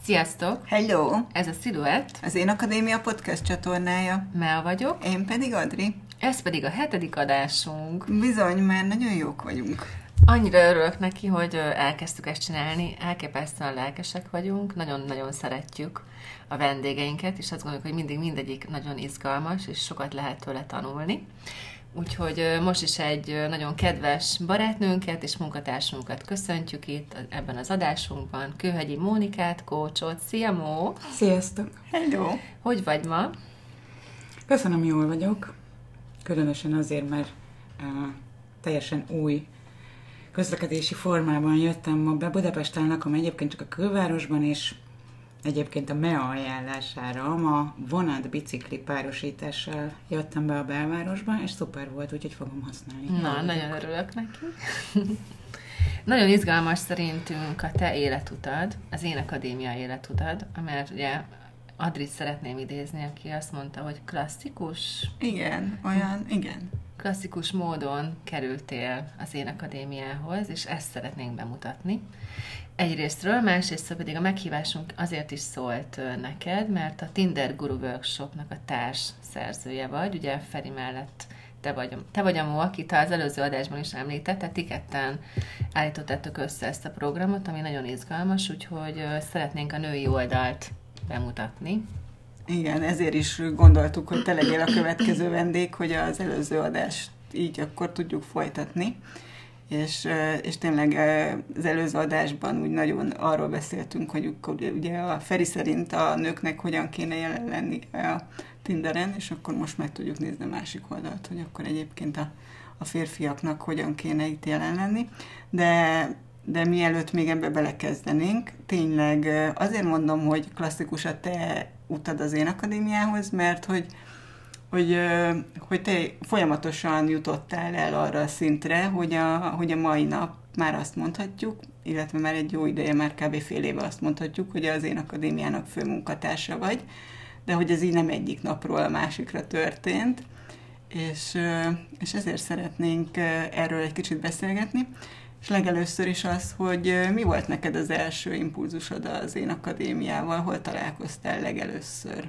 Sziasztok! Hello! Ez a Sziluett, Az Én Akadémia podcast csatornája. Mel vagyok. Én pedig Adri. Ez pedig a 7. adásunk. Bizony, már nagyon jók vagyunk. Annyira örülök neki, hogy elkezdtük ezt csinálni, elképesztően lelkesek vagyunk, nagyon-nagyon szeretjük a vendégeinket, és azt gondoljuk, hogy mindig mindegyik nagyon izgalmas, és sokat lehet tőle tanulni. Úgyhogy most is egy nagyon kedves barátnőnket és munkatársunkat köszöntjük itt ebben az adásunkban, Kőhegyi Mónikát, coachot. Szia, Mó! Sziasztok! Hello! Hogy vagy ma? Köszönöm, jól vagyok. Különösen azért, mert teljesen új közlekedési formában jöttem ma be. Budapesten lakom egyébként csak a külvárosban, és egyébként a MEA ajánlására ma vonat-bicikli párosítással jöttem be a belvárosba, és szuper volt, úgyhogy fogom használni. Na, nagyon örülök neki. Nagyon izgalmas szerintünk a te életutad, az Én Akadémia életutad, mert ugye Adrit szeretném idézni, aki azt mondta, hogy klasszikus... Igen. Klasszikus módon kerültél az Én Akadémiához, és ezt szeretnénk bemutatni. Egyrésztről, másrésztről pedig a meghívásunk azért is szólt neked, mert a Tinder Guru Workshopnak a társ szerzője vagy, ugye Feri mellett te vagy a Mo, akit az előző adásban is említett, tehát ti ketten állítottátok össze ezt a programot, ami nagyon izgalmas, úgyhogy szeretnénk a női oldalt bemutatni. Igen, ezért is gondoltuk, hogy te legyél a következő vendég, hogy az előző adást így akkor tudjuk folytatni. És tényleg az előző adásban úgy nagyon arról beszéltünk, hogy ugye a Feri szerint a nőknek hogyan kéne jelen lenni a Tinderen, és akkor most meg tudjuk nézni a másik oldalt, hogy akkor egyébként a férfiaknak hogyan kéne itt jelen lenni. De mielőtt még ebbe belekezdenénk, tényleg azért mondom, hogy klasszikus a te utad az Én Akadémiához, mert hogy te folyamatosan jutottál el arra a szintre, hogy a mai nap már azt mondhatjuk, illetve már egy jó ideje, már kb. Fél éve azt mondhatjuk, hogy az Én Akadémiának főmunkatársa vagy, de hogy ez így nem egyik napról a másikra történt, és ezért szeretnénk erről egy kicsit beszélgetni. És legelőször is az, hogy mi volt neked az első impulzusod az Én Akadémiával, hol találkoztál legelőször?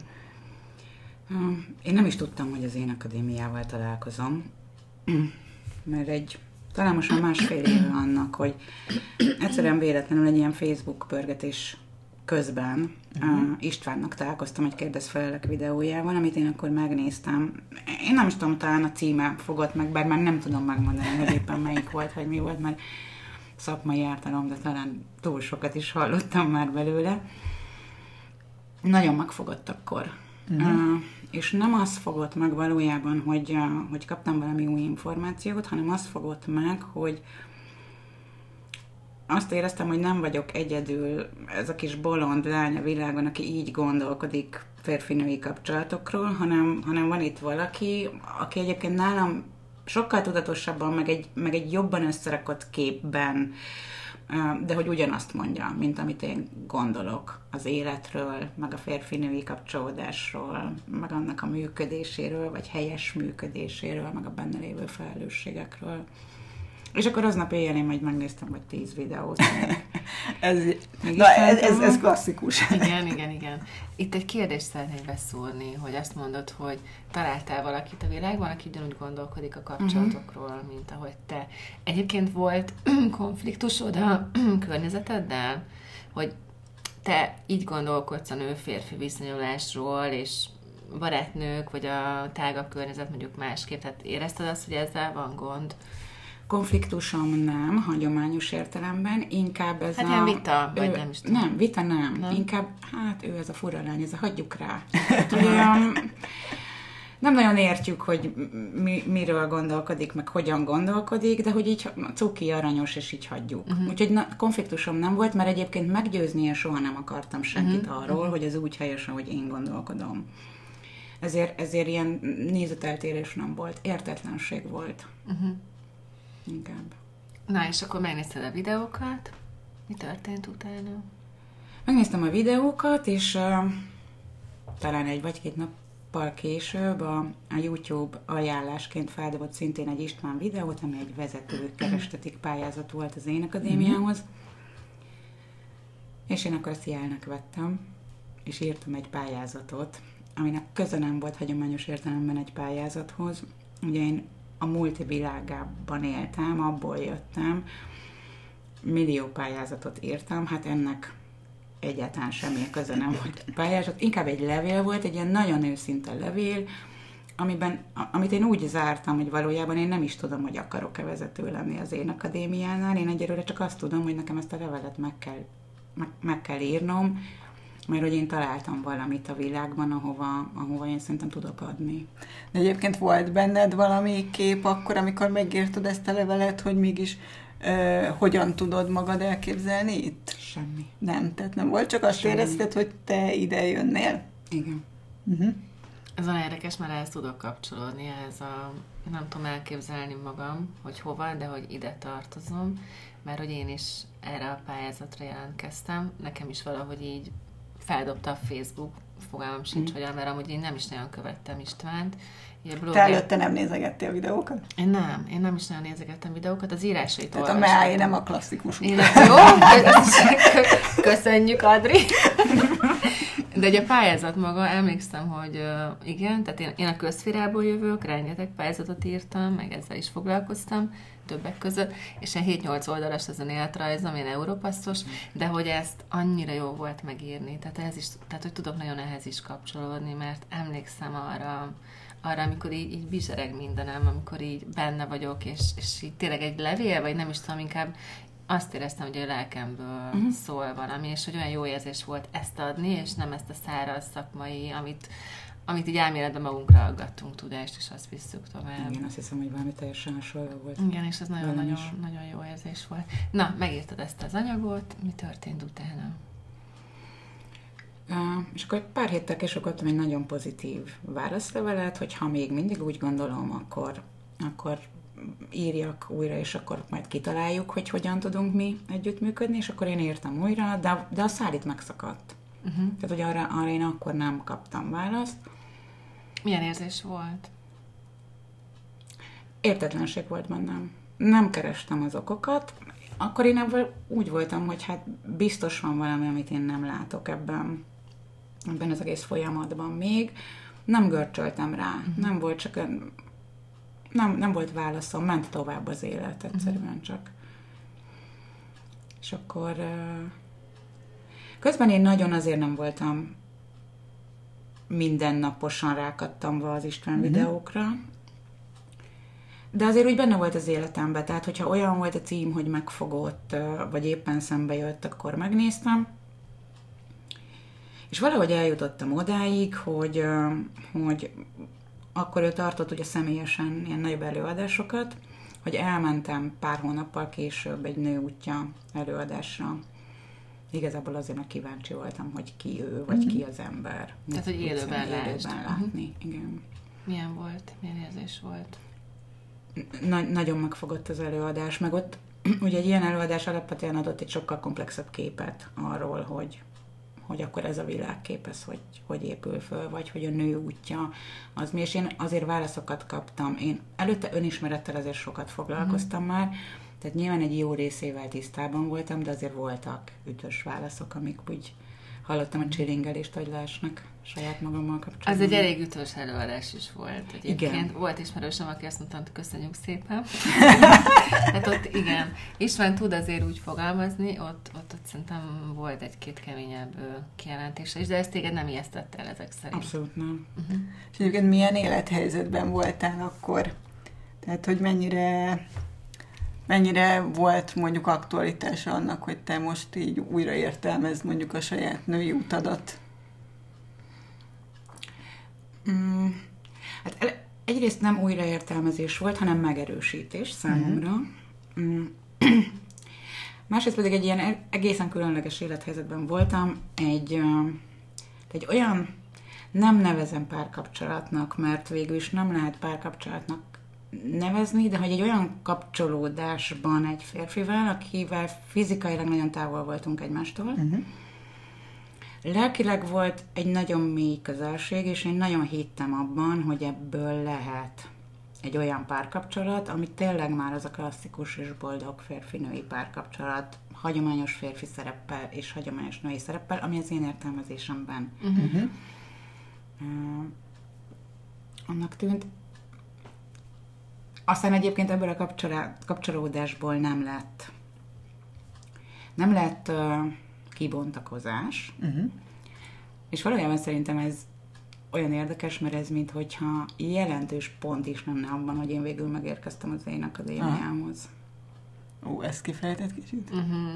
Én nem is tudtam, hogy az Én Akadémiával találkozom, mert talán most már másfél éve annak, hogy egyszerűen véletlenül egy ilyen Facebook pörgetés közben Istvánnak találkoztam egy kérdezfelelek videójával, amit én akkor megnéztem. Én nem is tudom, talán a címe fogott meg, bár már nem tudom megmondani, hogy éppen melyik volt, vagy mi volt, mert szakmai ártalom, de talán túl sokat is hallottam már belőle. Nagyon megfogott akkor. És nem az fogott meg valójában, hogy kaptam valami új információt, hanem az fogott meg, hogy azt éreztem, hogy nem vagyok egyedül ez a kis bolond lány a világon, aki így gondolkodik férfi-női kapcsolatokról, hanem van itt valaki, aki egyébként nálam sokkal tudatosabban, meg egy jobban összerakott képben, de hogy ugyanazt mondja, mint amit én gondolok az életről, meg a férfi-női kapcsolódásról, meg annak a működéséről, vagy helyes működéséről, meg a benne lévő felelősségekről. És akkor aznap éjjel én majd megnéztem, vagy 10 videót. Ez klasszikus. Igen. Itt egy kérdést szeretnék beszúrni, hogy azt mondod, hogy találtál valakit a világban, aki ugyanúgy gondolkodik a kapcsolatokról, mint ahogy te. Egyébként volt konfliktusod a környezeteddel, hogy te így gondolkodsz a nő-férfi viszonyulásról, és barátnők, vagy a tágabb környezet mondjuk másképp. Tehát érezted azt, hogy ezzel van gond? Konfliktusom nem, hagyományos értelemben, inkább ez ilyen vita, vagy nem is tudom. Nem, vita nem. Inkább, ő ez a fura lány, hagyjuk rá. Nem nagyon értjük, hogy miről gondolkodik, meg hogyan gondolkodik, de hogy így cuki, aranyos, és így hagyjuk. Úgyhogy konfliktusom nem volt, mert egyébként meggyőznie soha nem akartam senkit arról, hogy ez úgy helyes, ahogy én gondolkodom. Ezért ilyen nézeteltérés nem volt, értetlenség volt. Inkább. Na, és akkor megnézted a videókat. Mi történt utána? Megnéztem a videókat, és talán egy vagy 2 nappal később a YouTube ajánlásként feldobott szintén egy István videót, ami egy vezető kerestetik pályázat volt az Én Akadémiához. És én akkor ezt jelnek vettem, és írtam egy pályázatot, aminek köze nem volt hagyományos értelemben egy pályázathoz. Ugye én a multivilágában éltem, abból jöttem, millió pályázatot írtam, hát ennek egyáltalán semmi köze nem volt pályázat. Inkább egy levél volt, egy ilyen nagyon őszinte levél, amit én úgy zártam, hogy valójában én nem is tudom, hogy akarok-e vezető lenni az Énakadémiánál. Én egyelőre csak azt tudom, hogy nekem ezt a levelet meg kell írnom, mert hogy én találtam valamit a világban, ahova én szerintem tudok adni. De egyébként volt benned valami kép akkor, amikor megírtad ezt a levelet, hogy mégis hogyan tudod magad elképzelni itt? Semmi. Nem, tehát nem volt, csak azt érezted, hogy te ide jönnél? Igen. Uh-huh. Ez olyan érdekes, mert ehhez tudok kapcsolódni, nem tudom elképzelni magam, hogy hova, de hogy ide tartozom, mert hogy én is erre a pályázatra jelentkeztem, nekem is valahogy így feldobta a Facebook, fogalmam sincs, hogy mert amúgy én nem is nagyon követtem Istvánt. Te előtte nem nézegettél videókat? Én nem is nagyon nézegettem videókat, az írásait tehát olvastam. Tehát a MEAI nem a klasszikus. Jó, köszönjük, Adri. De ugye a pályázat maga, emlékszem, hogy igen, tehát én a közszférából jövök, rengeteg pályázatot írtam, meg ezzel is foglalkoztam, többek között, és egy 7-8 oldalas az önéletrajzom, én Európasszos, de hogy ezt annyira jó volt megírni, tehát hogy tudok nagyon ehhez is kapcsolódni, mert emlékszem arra, amikor így bizsereg mindenem, amikor így benne vagyok, és így tényleg egy levél, vagy nem is tudom, inkább azt éreztem, hogy a lelkemből szól valami, és hogy olyan jó érzés volt ezt adni, és nem ezt a száraz szakmai, amit így elméletben magunkra aggattunk tudást, és azt visszük tovább. Igen, azt hiszem, hogy valami teljesen hasonló volt. Igen, és ez nagyon jó érzés volt. Na, megírtad ezt az anyagot, mi történt utána? És akkor pár héttel később kaptam egy nagyon pozitív válaszlevelet, hogy ha még mindig úgy gondolom, akkor írjak újra, és akkor majd kitaláljuk, hogy hogyan tudunk mi együttműködni, és akkor én írtam újra, de a szál itt megszakadt. Uh-huh. Tehát, hogy arra én akkor nem kaptam választ. Milyen érzés volt? Értetlenség volt bennem. Nem kerestem az okokat. Akkor én úgy voltam, hogy hát biztos van valami, amit én nem látok ebben az egész folyamatban még. Nem görcsöltem rá. Uh-huh. Nem volt csak nem volt válaszom, ment tovább az élet, egyszerűen csak. És akkor közben én nagyon azért nem voltam mindennaposan rákattamva az István videókra, de azért úgy benne volt az életemben, tehát hogyha olyan volt a cím, hogy megfogott, vagy éppen szembe jött, akkor megnéztem. És valahogy eljutottam odáig, hogy akkor ő tartott ugye személyesen ilyen nagyobb előadásokat, hogy elmentem pár hónappal később egy Nő útja előadásra. Igazából azért, mert kíváncsi voltam, hogy ki ő, vagy ki az ember. Tehát, hogy élőben látni. Igen. Milyen volt? Milyen érzés volt? Nagyon megfogott az előadás, meg ott ugye egy ilyen előadás alapvetően adott egy sokkal komplexebb képet arról, hogy akkor ez a világkép, ez hogy épül föl, vagy hogy a nő útja az mi, és én azért válaszokat kaptam. Én előtte önismerettel azért sokat foglalkoztam már, tehát nyilván egy jó részével tisztában voltam, de azért voltak ütös válaszok, amik úgy hallottam a csilingelést, hogy leesnek saját magammal kapcsolatban. Az egy elég ütős előadás is volt egyébként. Igen. Volt ismerősöm, aki azt mondta, hogy köszönjük szépen. Hát ott igen. István tud azért úgy fogalmazni, ott szerintem volt egy-két keményebb kijelentése is, de ezt téged nem ijesztett el ezek szerint. Abszolút nem. Uh-huh. És egyébként milyen élethelyzetben voltál akkor? Tehát, hogy mennyire volt mondjuk aktualitása annak, hogy te most így újra értelmezd mondjuk a saját női utadat? Hát egyrészt nem újraértelmezés volt, hanem megerősítés számomra. Másrészt pedig egy ilyen egészen különleges élethelyzetben voltam, egy olyan, nem nevezem párkapcsolatnak, mert végül is nem lehet párkapcsolatnak nevezni, de hogy egy olyan kapcsolódásban egy férfivel, akivel fizikailag nagyon távol voltunk egymástól. Lelkileg volt egy nagyon mély közelség, és én nagyon hittem abban, hogy ebből lehet egy olyan párkapcsolat, ami tényleg már az a klasszikus és boldog férfi-női párkapcsolat, hagyományos férfi szereppel és hagyományos női szereppel, ami az én értelmezésemben annak tűnt. Aztán egyébként ebből a kapcsolódásból nem lett kibontakozás, és valójában szerintem ez olyan érdekes, mert ez minthogyha jelentős pont is lenne abban, hogy én végül megérkeztem az én akadémiámhoz. Ezt kifejtett kicsit?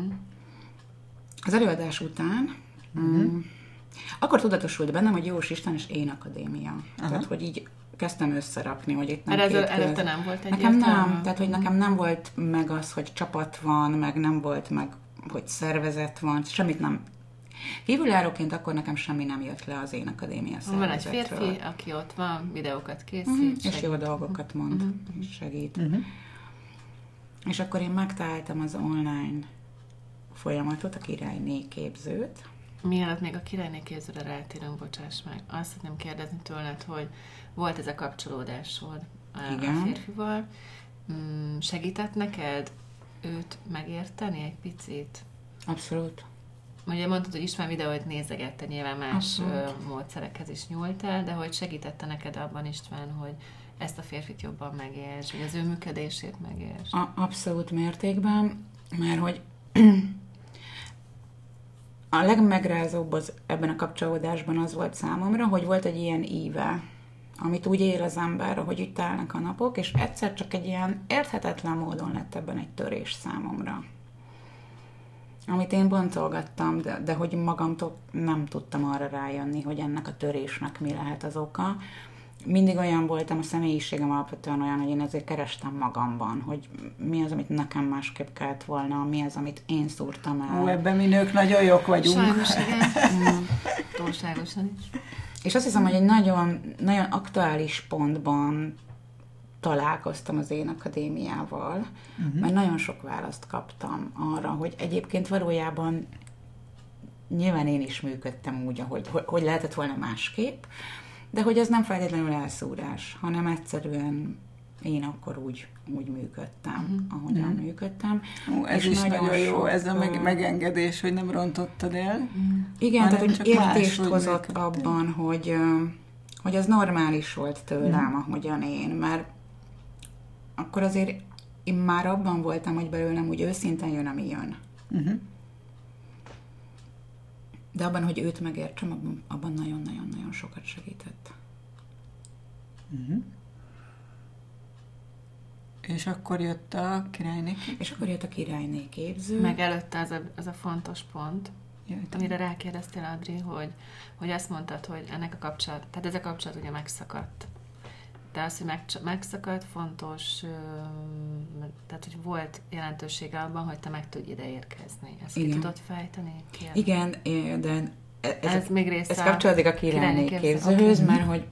Az előadás után akkor tudatosult bennem, hogy Jós Isten és én akadémia. Tehát, hogy így kezdtem összerakni, hogy itt nem előtte nem volt egy nekem nem, tehát, hogy nekem nem volt meg az, hogy csapat van, meg nem volt meg, hogy szervezet van, semmit nem. Kívüljáróként akkor nekem semmi nem jött le az én akadémia szervezetről. Van egy férfi, aki ott van, videókat készít. És jó dolgokat mond, és segít. És akkor én megtaláltam az online folyamatot, a Királyné képzőt. Mielőtt még a Királyné képzőre rátérünk, bocsáss meg, azt szeretném kérdezni tőled, hogy volt ez a kapcsolódásod a férfival. Segített neked őt megérteni egy picit? Abszolút. Ugye mondtad, hogy ismár videót nézegette, nyilván más módszerekhez is nyúltál, de hogy segítette neked abban István, hogy ezt a férfit jobban megérts, vagy az ő működését megérts? Abszolút mértékben, mert hogy a legmegrázóbb ebben a kapcsolódásban az volt számomra, hogy volt egy ilyen íve, amit úgy él az ember, hogy úgy telnek a napok, és egyszer csak egy ilyen érthetetlen módon lett ebben egy törés számomra. Amit én bontolgattam, de hogy magamtól nem tudtam arra rájönni, hogy ennek a törésnek mi lehet az oka. Mindig olyan voltam, a személyiségem alapvetően olyan, hogy én ezért kerestem magamban, hogy mi az, amit nekem másképp kellett volna, mi az, amit én szúrtam el. Ebben mi nők nagyon jók vagyunk. Sajnos, igen. Túlságosan is. És azt hiszem, hogy egy nagyon, nagyon aktuális pontban találkoztam az én akadémiával, mert nagyon sok választ kaptam arra, hogy egyébként valójában nyilván én is működtem úgy, hogy lehetett volna másképp, de hogy ez nem feltétlenül elszúrás, hanem egyszerűen én akkor úgy működtem, ahogyan működtem. Ez is nagyon jó, ez a megengedés, hogy nem rontottad el. Igen, tehát hogy értést hozott abban, hogy az normális volt tőlem, ahogyan én, mert akkor azért én már abban voltam, hogy belőlem úgy őszintén jön, ami jön. De abban, hogy őt megértsem, abban nagyon-nagyon-nagyon sokat segített. És akkor jött a Királyné képző? És akkor jött a Királyné képző. Meg előtte az a fontos pont, amire rákérdeztél, Adri, hogy azt mondtad, hogy ennek a kapcsolat, tehát ez a kapcsolat ugye megszakadt. De az, hogy megszakadt, fontos, tehát hogy volt jelentősége abban, hogy te meg tudj ide érkezni. Ezt ki tudod fejteni? Igen, de ez még része ez kapcsolódik a Királyné képzőhöz, mert hogy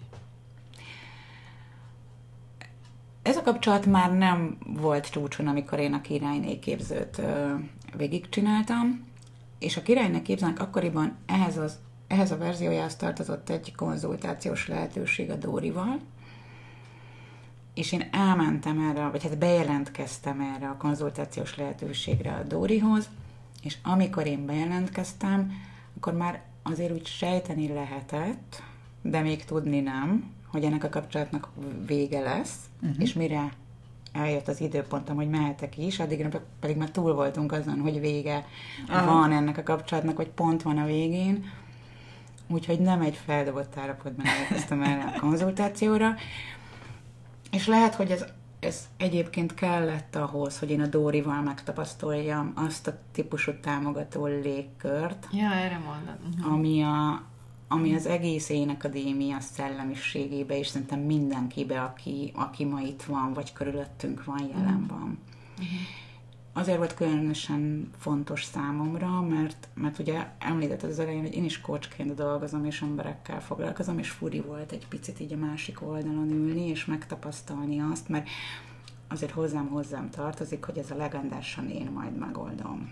ez a kapcsolat már nem volt csúcson, amikor én a Királyné képzőt végigcsináltam, és a Királyné képzőnek akkoriban ehhez a verziójához tartozott egy konzultációs lehetőség a Dórival, és én elmentem erre, vagy hát bejelentkeztem erre a konzultációs lehetőségre a Dórihoz, és amikor én bejelentkeztem, akkor már azért úgy sejteni lehetett, de még tudni nem, hogy ennek a kapcsolatnak vége lesz, és mire eljött az időpontom, hogy mehetek is, addigra pedig már túl voltunk azon, hogy vége van ennek a kapcsolatnak, vagy pont van a végén, úgyhogy nem egy feldobott állapotban elkezdtem erre a konzultációra, és lehet, hogy ez egyébként kellett ahhoz, hogy én a Dórival megtapasztaljam azt a típusú támogató légkört, erre mondod. ami az egész Én Akadémia szellemiségébe, és szerintem mindenkibe, aki ma itt van, vagy körülöttünk van, jelen van. Azért volt különösen fontos számomra, mert ugye említetted az elején, hogy én is coachként dolgozom, és emberekkel foglalkozom, és furi volt egy picit így a másik oldalon ülni, és megtapasztalni azt, mert azért hozzám tartozik, hogy ez a legendásan én majd megoldom.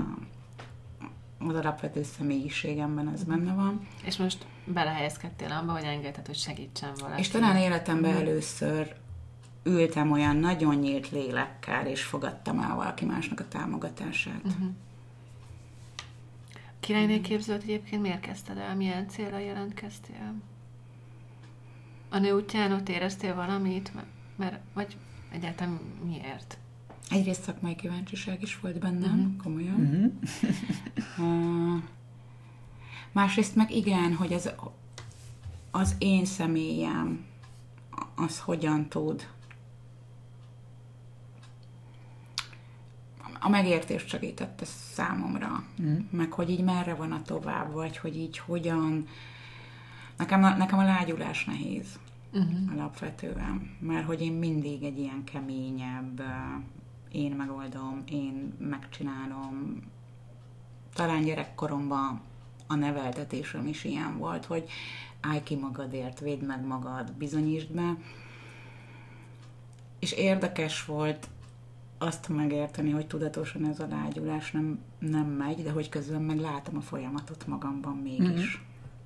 Az alapvető személyiségemben ez benne van. És most belehelyezkedtél abba, hogy engedted, hogy segítsen valaki. És talán életemben először ültem olyan nagyon nyílt lélekkel, és fogadtam el valaki másnak a támogatását. Királyné képzőt egyébként miért kezdted el? Milyen célra jelentkeztél? A nő útján ott éreztél valamit? Vagy egyáltalán miért? Egyrészt szakmai kíváncsiság is volt bennem, komolyan. Másrészt meg igen, hogy az én személyem az hogyan tud a megértést segítette számomra, meg hogy így merre van a tovább, vagy hogy így hogyan... Nekem a lágyulás nehéz alapvetően, mert hogy én mindig egy ilyen keményebb, én megoldom, én megcsinálom. Talán gyerekkoromban a neveltetésem is ilyen volt, hogy állj ki magadért, védd meg magad, bizonyítsd be. És érdekes volt azt megérteni, hogy tudatosan ez a lágyulás nem megy, de hogy közben meg látom a folyamatot magamban mégis.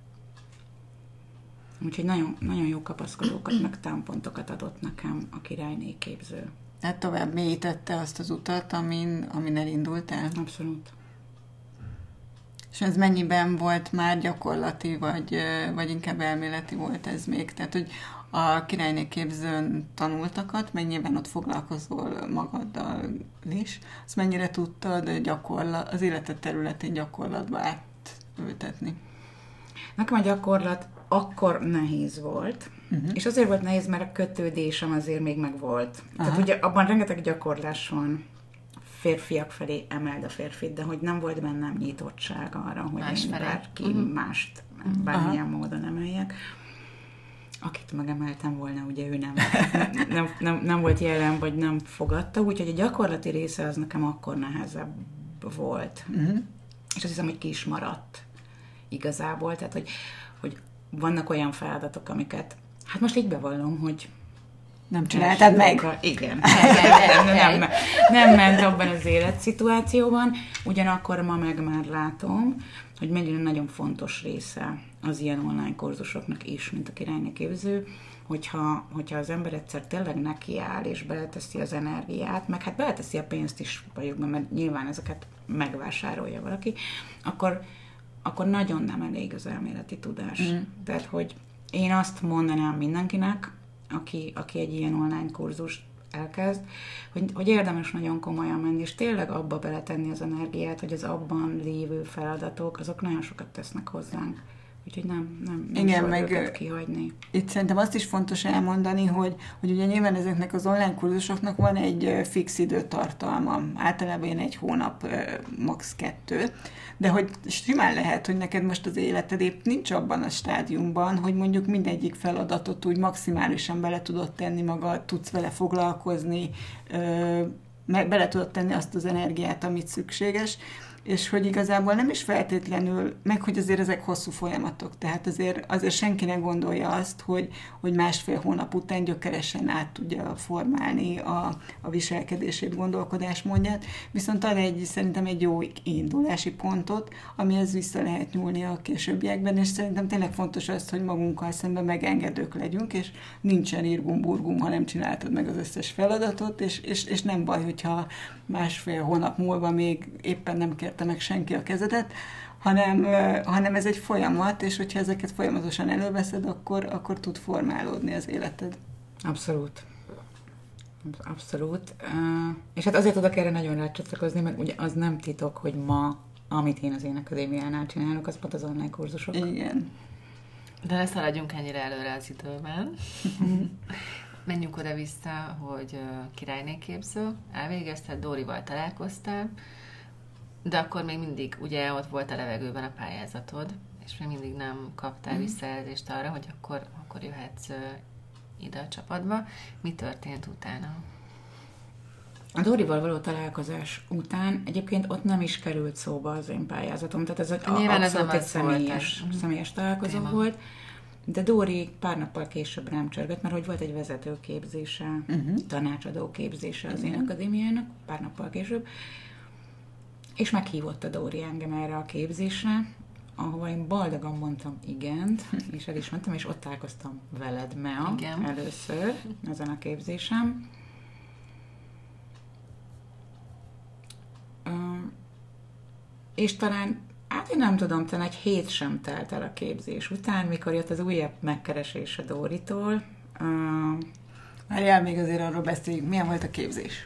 Úgyhogy nagyon, nagyon jó kapaszkodókat, meg támpontokat adott nekem a királyné képző. Tehát tovább mélyítette azt az utat, amin elindultál? Abszolút. És ez mennyiben volt már gyakorlati, vagy inkább elméleti volt ez még? Tehát, hogy a királyné képzőn tanultakat, meg nyilván ott foglalkozol magaddal is, azt mennyire tudtad az életed területén gyakorlatba átültetni? Nekem a gyakorlat akkor nehéz volt, és azért volt nehéz, mert a kötődésem azért még megvolt. Tehát ugye abban rengeteg gyakorlás van, férfiak felé emeld a férfit, de hogy nem volt bennem nyitottság arra, hogy én bárki mást bármilyen módon emeljek. Akit megemeltem volna, ugye ő nem volt jelen, vagy nem fogadta, úgyhogy a gyakorlati része az nekem akkor nehezebb volt. És azt hiszem, hogy ki is maradt igazából, tehát hogy vannak olyan feladatok, amiket, hát most így bevallom, hogy nem csináltad meg? Igen. Nem ment abban az életszituációban, ugyanakkor ma meg már látom, hogy mennyire nagyon fontos része az ilyen online kurzusoknak is, mint a királyné képző, hogyha az ember egyszer tényleg nekiáll, és beleteszi az energiát, meg hát beleteszi a pénzt is bajukban, mert nyilván ezeket megvásárolja valaki, akkor nagyon nem elég az elméleti tudás. Tehát, hogy én azt mondanám mindenkinek, aki egy ilyen online kurzust elkezd, hogy érdemes nagyon komolyan menni, és tényleg abba beletenni az energiát, hogy az abban lévő feladatok, azok nagyon sokat tesznek hozzánk. Úgyhogy nem igen, szabad őket kihagyni. Itt szerintem azt is fontos elmondani, hogy ugye nyilván ezeknek az online kurzusoknak van egy fix időtartalma. Általában ilyen 1 hónap, max. 2. De hogy simán lehet, hogy neked most az életed épp nincs abban a stádiumban, hogy mondjuk mindegyik feladatot úgy maximálisan bele tudod tenni magad, tudsz vele foglalkozni, bele tudod tenni azt az energiát, amit szükséges, és hogy igazából nem is feltétlenül, meg hogy azért ezek hosszú folyamatok, tehát azért senki ne gondolja azt, hogy 1,5 hónap után gyökeresen át tudja formálni a viselkedését, gondolkodásmódját, viszont ad szerintem egy jó indulási pontot, amihez vissza lehet nyúlni a későbbiekben, és szerintem tényleg fontos az, hogy magunkkal szemben megengedők legyünk, és nincsen irgum-burgum, ha nem csináltad meg az összes feladatot, és nem baj, hogyha 1,5 hónap múlva még éppen nem kérte meg senki a kezedet, hanem ez egy folyamat, és hogyha ezeket folyamatosan előveszed, akkor tud formálódni az életed. Abszolút. Abszolút. És hát azért tudok erre nagyon rácsatlakozni, mert ugye az nem titok, hogy ma, amit én az Énekadémiánál csinálok, az pont az online kurzusok. Igen. De ne szaladjunk ennyire előre az időben. Menjünk oda-vissza, hogy királyné képző, elvégezted, Dórival találkoztál, de akkor még mindig, ugye ott volt a levegőben a pályázatod, és még mindig nem kaptál visszajelzést arra, hogy akkor jöhetsz ide a csapatba. Mi történt utána? A Dórival való találkozás után egyébként ott nem is került szóba az én pályázatom, tehát ez abszolút egy személyes találkozó volt. De Dóri pár nappal később rám csörgött, mert hogy volt egy vezetőképzése, tanácsadó képzése az Énekadémiának, pár nappal később, és meghívott a Dóri engem erre a képzésre, ahova én boldogan mondtam igent, és el is mentem, és ott találkoztam veled, Mea, először ezen a képzésem. És talán, hát én nem tudom, talán egy hét sem telt el a képzés után, mikor jött az újabb megkeresés a Dóritól. Várjál, még azért arról beszéljünk, milyen volt a képzés?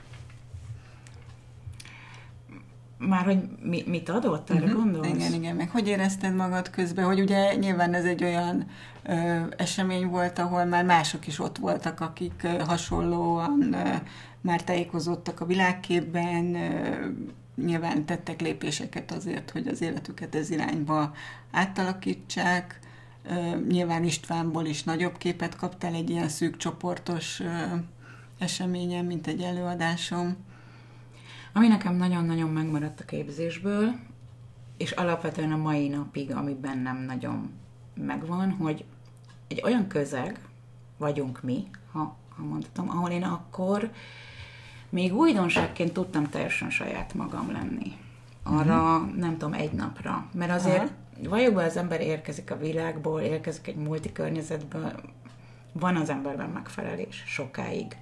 Már, hogy mit adott, erre gondolsz? Igen, meg hogy érezted magad közben, hogy ugye nyilván ez egy olyan esemény volt, ahol már mások is ott voltak, akik hasonlóan már tájékozódtak a világképben, nyilván tettek lépéseket azért, hogy az életüket ez irányba átalakítsák. Nyilván Istvánból is nagyobb képet kaptál egy ilyen szűk csoportos eseményen, mint egy előadásom. Ami nekem nagyon-nagyon megmaradt a képzésből, és alapvetően a mai napig, ami bennem nagyon megvan, hogy egy olyan közeg vagyunk mi, ha mondhatom, ahol én akkor még újdonságként tudtam teljesen saját magam lenni. Arra, nem tudom, egy napra. Mert azért valójában az ember érkezik a világból, érkezik egy multikörnyezetből, van az emberben megfelelés sokáig.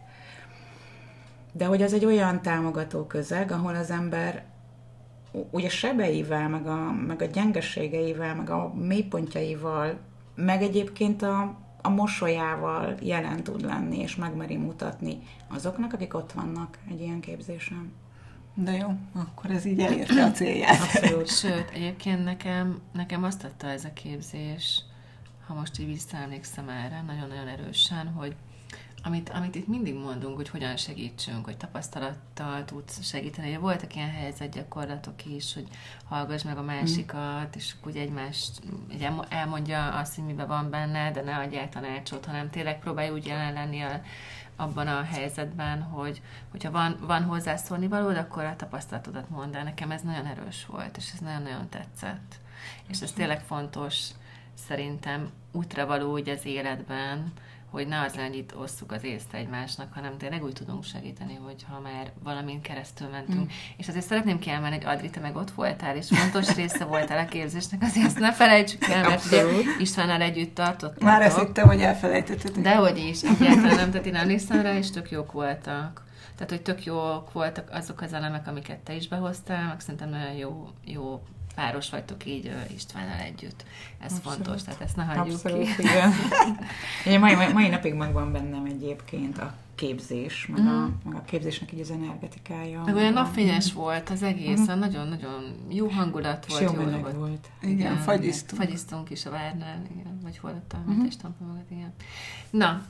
De hogy az egy olyan támogató közeg, ahol az ember ugye sebeivel, meg a gyengeségeivel, meg a mélypontjaival, meg egyébként a mosolyával jelen tud lenni, és megmeri mutatni azoknak, akik ott vannak egy ilyen képzésen. De jó, akkor ez így elérte a célját. Abszolút. Sőt, egyébként nekem azt adta ez a képzés, ha most így visszaemlékszem erre, nagyon-nagyon erősen, hogy amit itt mindig mondunk, hogy hogyan segítsünk, hogy tapasztalattal tudsz segíteni. Voltak ilyen helyzetgyakorlatok is, hogy hallgass meg a másikat, és úgy egymást elmondja azt, hogy miben van benne, de ne adjál tanácsot, hanem tényleg próbálj úgy jelen lenni abban a helyzetben, hogyha van hozzászólni valód, akkor a tapasztalatodat mondd el. Nekem ez nagyon erős volt, és ez nagyon-nagyon tetszett. És ez tényleg fontos, szerintem útra való úgy az életben, hogy ne az legyen, hogy itt osszuk az észt egymásnak, hanem tényleg úgy tudunk segíteni, hogyha már valamin keresztül mentünk. És azért szeretném kiemelni, hogy Adri, te meg ott voltál, és fontos része voltál a képzésnek, azért ezt ne felejtsük el, mert ugye Istvánnal együtt tartottátok. Már ezt hittem, hogy elfelejtetted. Dehogy is, egyáltalán nem, tehát én emlékszem rá, és tök jók voltak. Tehát, hogy tök jók voltak azok az elemek, amiket te is behoztál, meg szerintem nagyon jó páros vagytok így Istvánnal együtt. Ez abszolút fontos, tehát ezt ne hagyjuk abszolút, ki. Igen. Mai napig megvan bennem egyébként a képzés, meg a képzésnek így az energetikája. Meg olyan napfényes volt az egész, nagyon-nagyon jó hangulat volt. Jó meleg volt. Igen, fagyiztunk. Fagyiztunk is a Várnál, igen, vagy hol ott a Metestampa magad, igen. Na,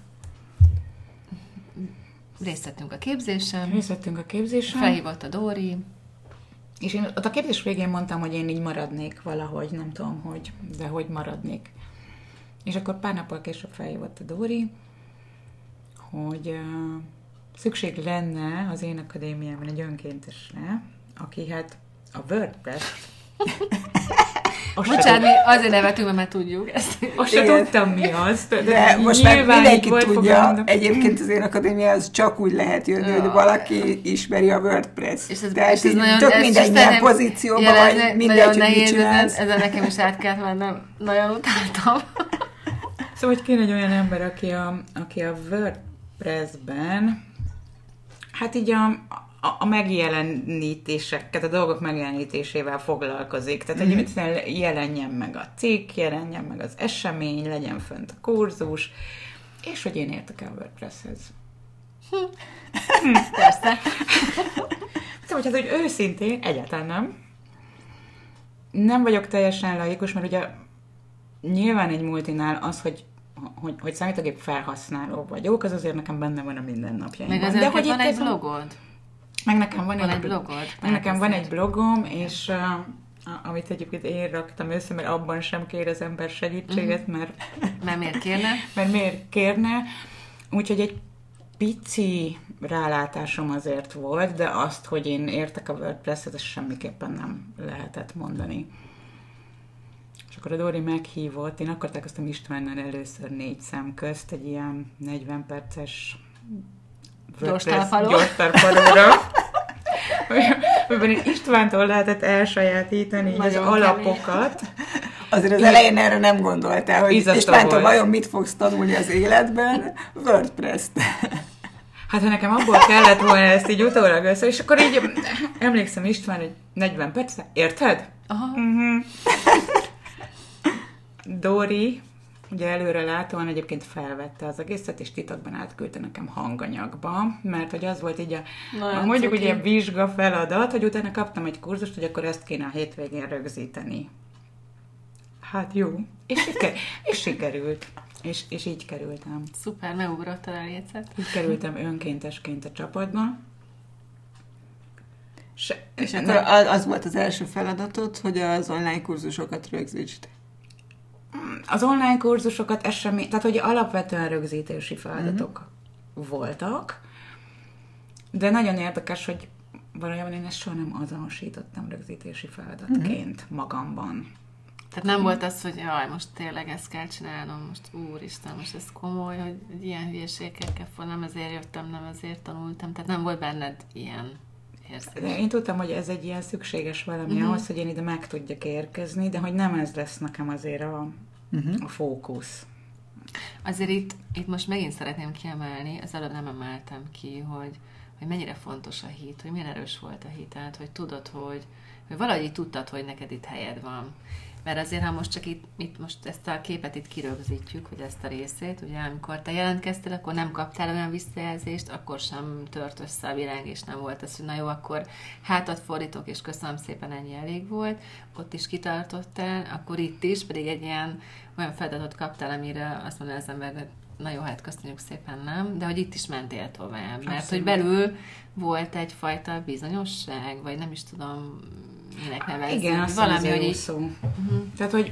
részt vettünk a képzésen. Felhívott a Dóri. És én ott a képzés végén mondtam, hogy én így maradnék valahogy, nem tudom, de hogy maradnék. És akkor pár nappal később felhívott a Dóri, hogy szükség lenne az én akadémiában egy önkéntesre, aki hát a WordPress-t Bocsánat, mi azért nevetünk, mert már tudjuk ezt. Azt se tudtam, mi az. De most már mindenki tudja, egyébként az én akadémiához csak úgy lehet jönni, hogy valaki ismeri a WordPress. És ez nagyon, tök mindegy, milyen pozícióban vagy, mindegy, hogy mit csinálsz. Ezzel nekem is át kellett mennem, nagyon utáltam. Szóval, hogy kéne egy olyan ember, aki a WordPress-ben hát így a megjelenítéseket, a dolgok megjelenítésével foglalkozik. Tehát, hogy jelenjen meg a cikk, jelenjen meg az esemény, legyen fönt a kurzus, és hogy én értek el a WordPress-hez. Persze. Szóval, hogy őszintén, egyáltalán nem. Nem vagyok teljesen laikus, mert ugye nyilván egy multinál az, hogy számítógép felhasználó vagyok, az azért nekem benne van a mindennapjaimban. Meg azért, hogy van egy blogod? Meg nekem van egy blogod. Meg nekem van egy blogom, és amit egyébként én raktam össze, mert abban sem kér az ember segítséget, mert miért kérne? Mert miért kérne. Úgyhogy egy pici rálátásom azért volt, de azt, hogy én értek a WordPress-et, ezt semmiképpen nem lehetett mondani. És akkor a Dóri meghívott, én akkor találkoztam Istvánnal először 4 szem közt, egy ilyen 40 perces gyors talpalóra. Amiben Istvántól lehetett elsajátítani az alapokat. Azért az elején erre nem gondoltál, hogy Istvántól volt. vajon mit fogsz tanulni az életben? WordPress-t. Hát ha nekem abból kellett volna ezt így utólag össze, és akkor így emlékszem István, hogy 40 percre, érted? Aha. Dóri, ugye előre látóan egyébként felvette az egészet, és titokban átküldte nekem hanganyagba, mert hogy az volt így mondjuk ugye a vizsga feladat, hogy utána kaptam egy kurzust, hogy akkor ezt kéne a hétvégén rögzíteni. Hát jó. És sikerült. És így kerültem. Szuper, megugrottad a lécet. Így kerültem önkéntesként a csapatba. És akkor az volt az első feladatod, hogy az online kurzusokat rögzítsd. Az online kurzusokat, tehát hogy alapvetően rögzítési feladatok voltak, de nagyon érdekes, hogy valójában én ezt soha nem azonosítottam rögzítési feladatként magamban. Tehát nem volt az, hogy jaj, most tényleg ezt kell csinálnom, most úristen, most ez komoly, hogy ilyen hülyeségekkel nem ezért jöttem, nem ezért tanultam, tehát nem volt benned ilyen érzés. De én tudtam, hogy ez egy ilyen szükséges valami ahhoz, hogy én ide meg tudjak érkezni, de hogy nem ez lesz nekem azért a fókusz. Azért itt most megint szeretném kiemelni, az előbb nem emeltem ki, hogy mennyire fontos a hit, hogy milyen erős volt a hited, hogy tudod, hogy valahogy így tudtad, hogy neked itt helyed van. Mert azért, ha most csak itt most ezt a képet itt kirögzítjük, hogy ezt a részét, ugye amikor te jelentkeztél, akkor nem kaptál olyan visszajelzést, akkor sem tört össze a világ, és nem volt az, hogy na jó, akkor hátat fordítok, és köszönöm szépen, ennyi elég volt. Ott is kitartottál, akkor itt is, pedig egy ilyen olyan feladatot kaptál, amire azt mondja az ember, hogy na jó, hát köszönjük szépen, nem, de hogy itt is mentél tovább, mert hogy belül volt egyfajta bizonyosság, vagy nem is tudom, minek nevezni. Igen, azt valami, hogy így... szó. Tehát, hogy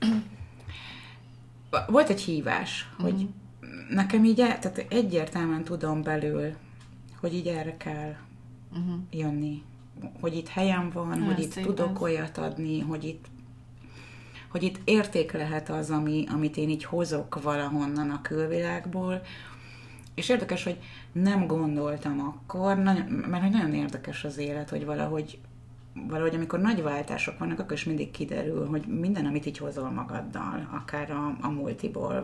volt egy hívás, hogy nekem így, tehát egyértelműen tudom belül, hogy így erre kell jönni. Hogy itt helyem van, hogy itt tudok olyat adni, hogy itt érték lehet az, amit én így hozok valahonnan a külvilágból. És érdekes, hogy nem gondoltam akkor, mert hogy nagyon érdekes az élet, hogy valahogy amikor nagy váltások vannak, akkor is mindig kiderül, hogy minden, amit így hozol magaddal, akár a multiból,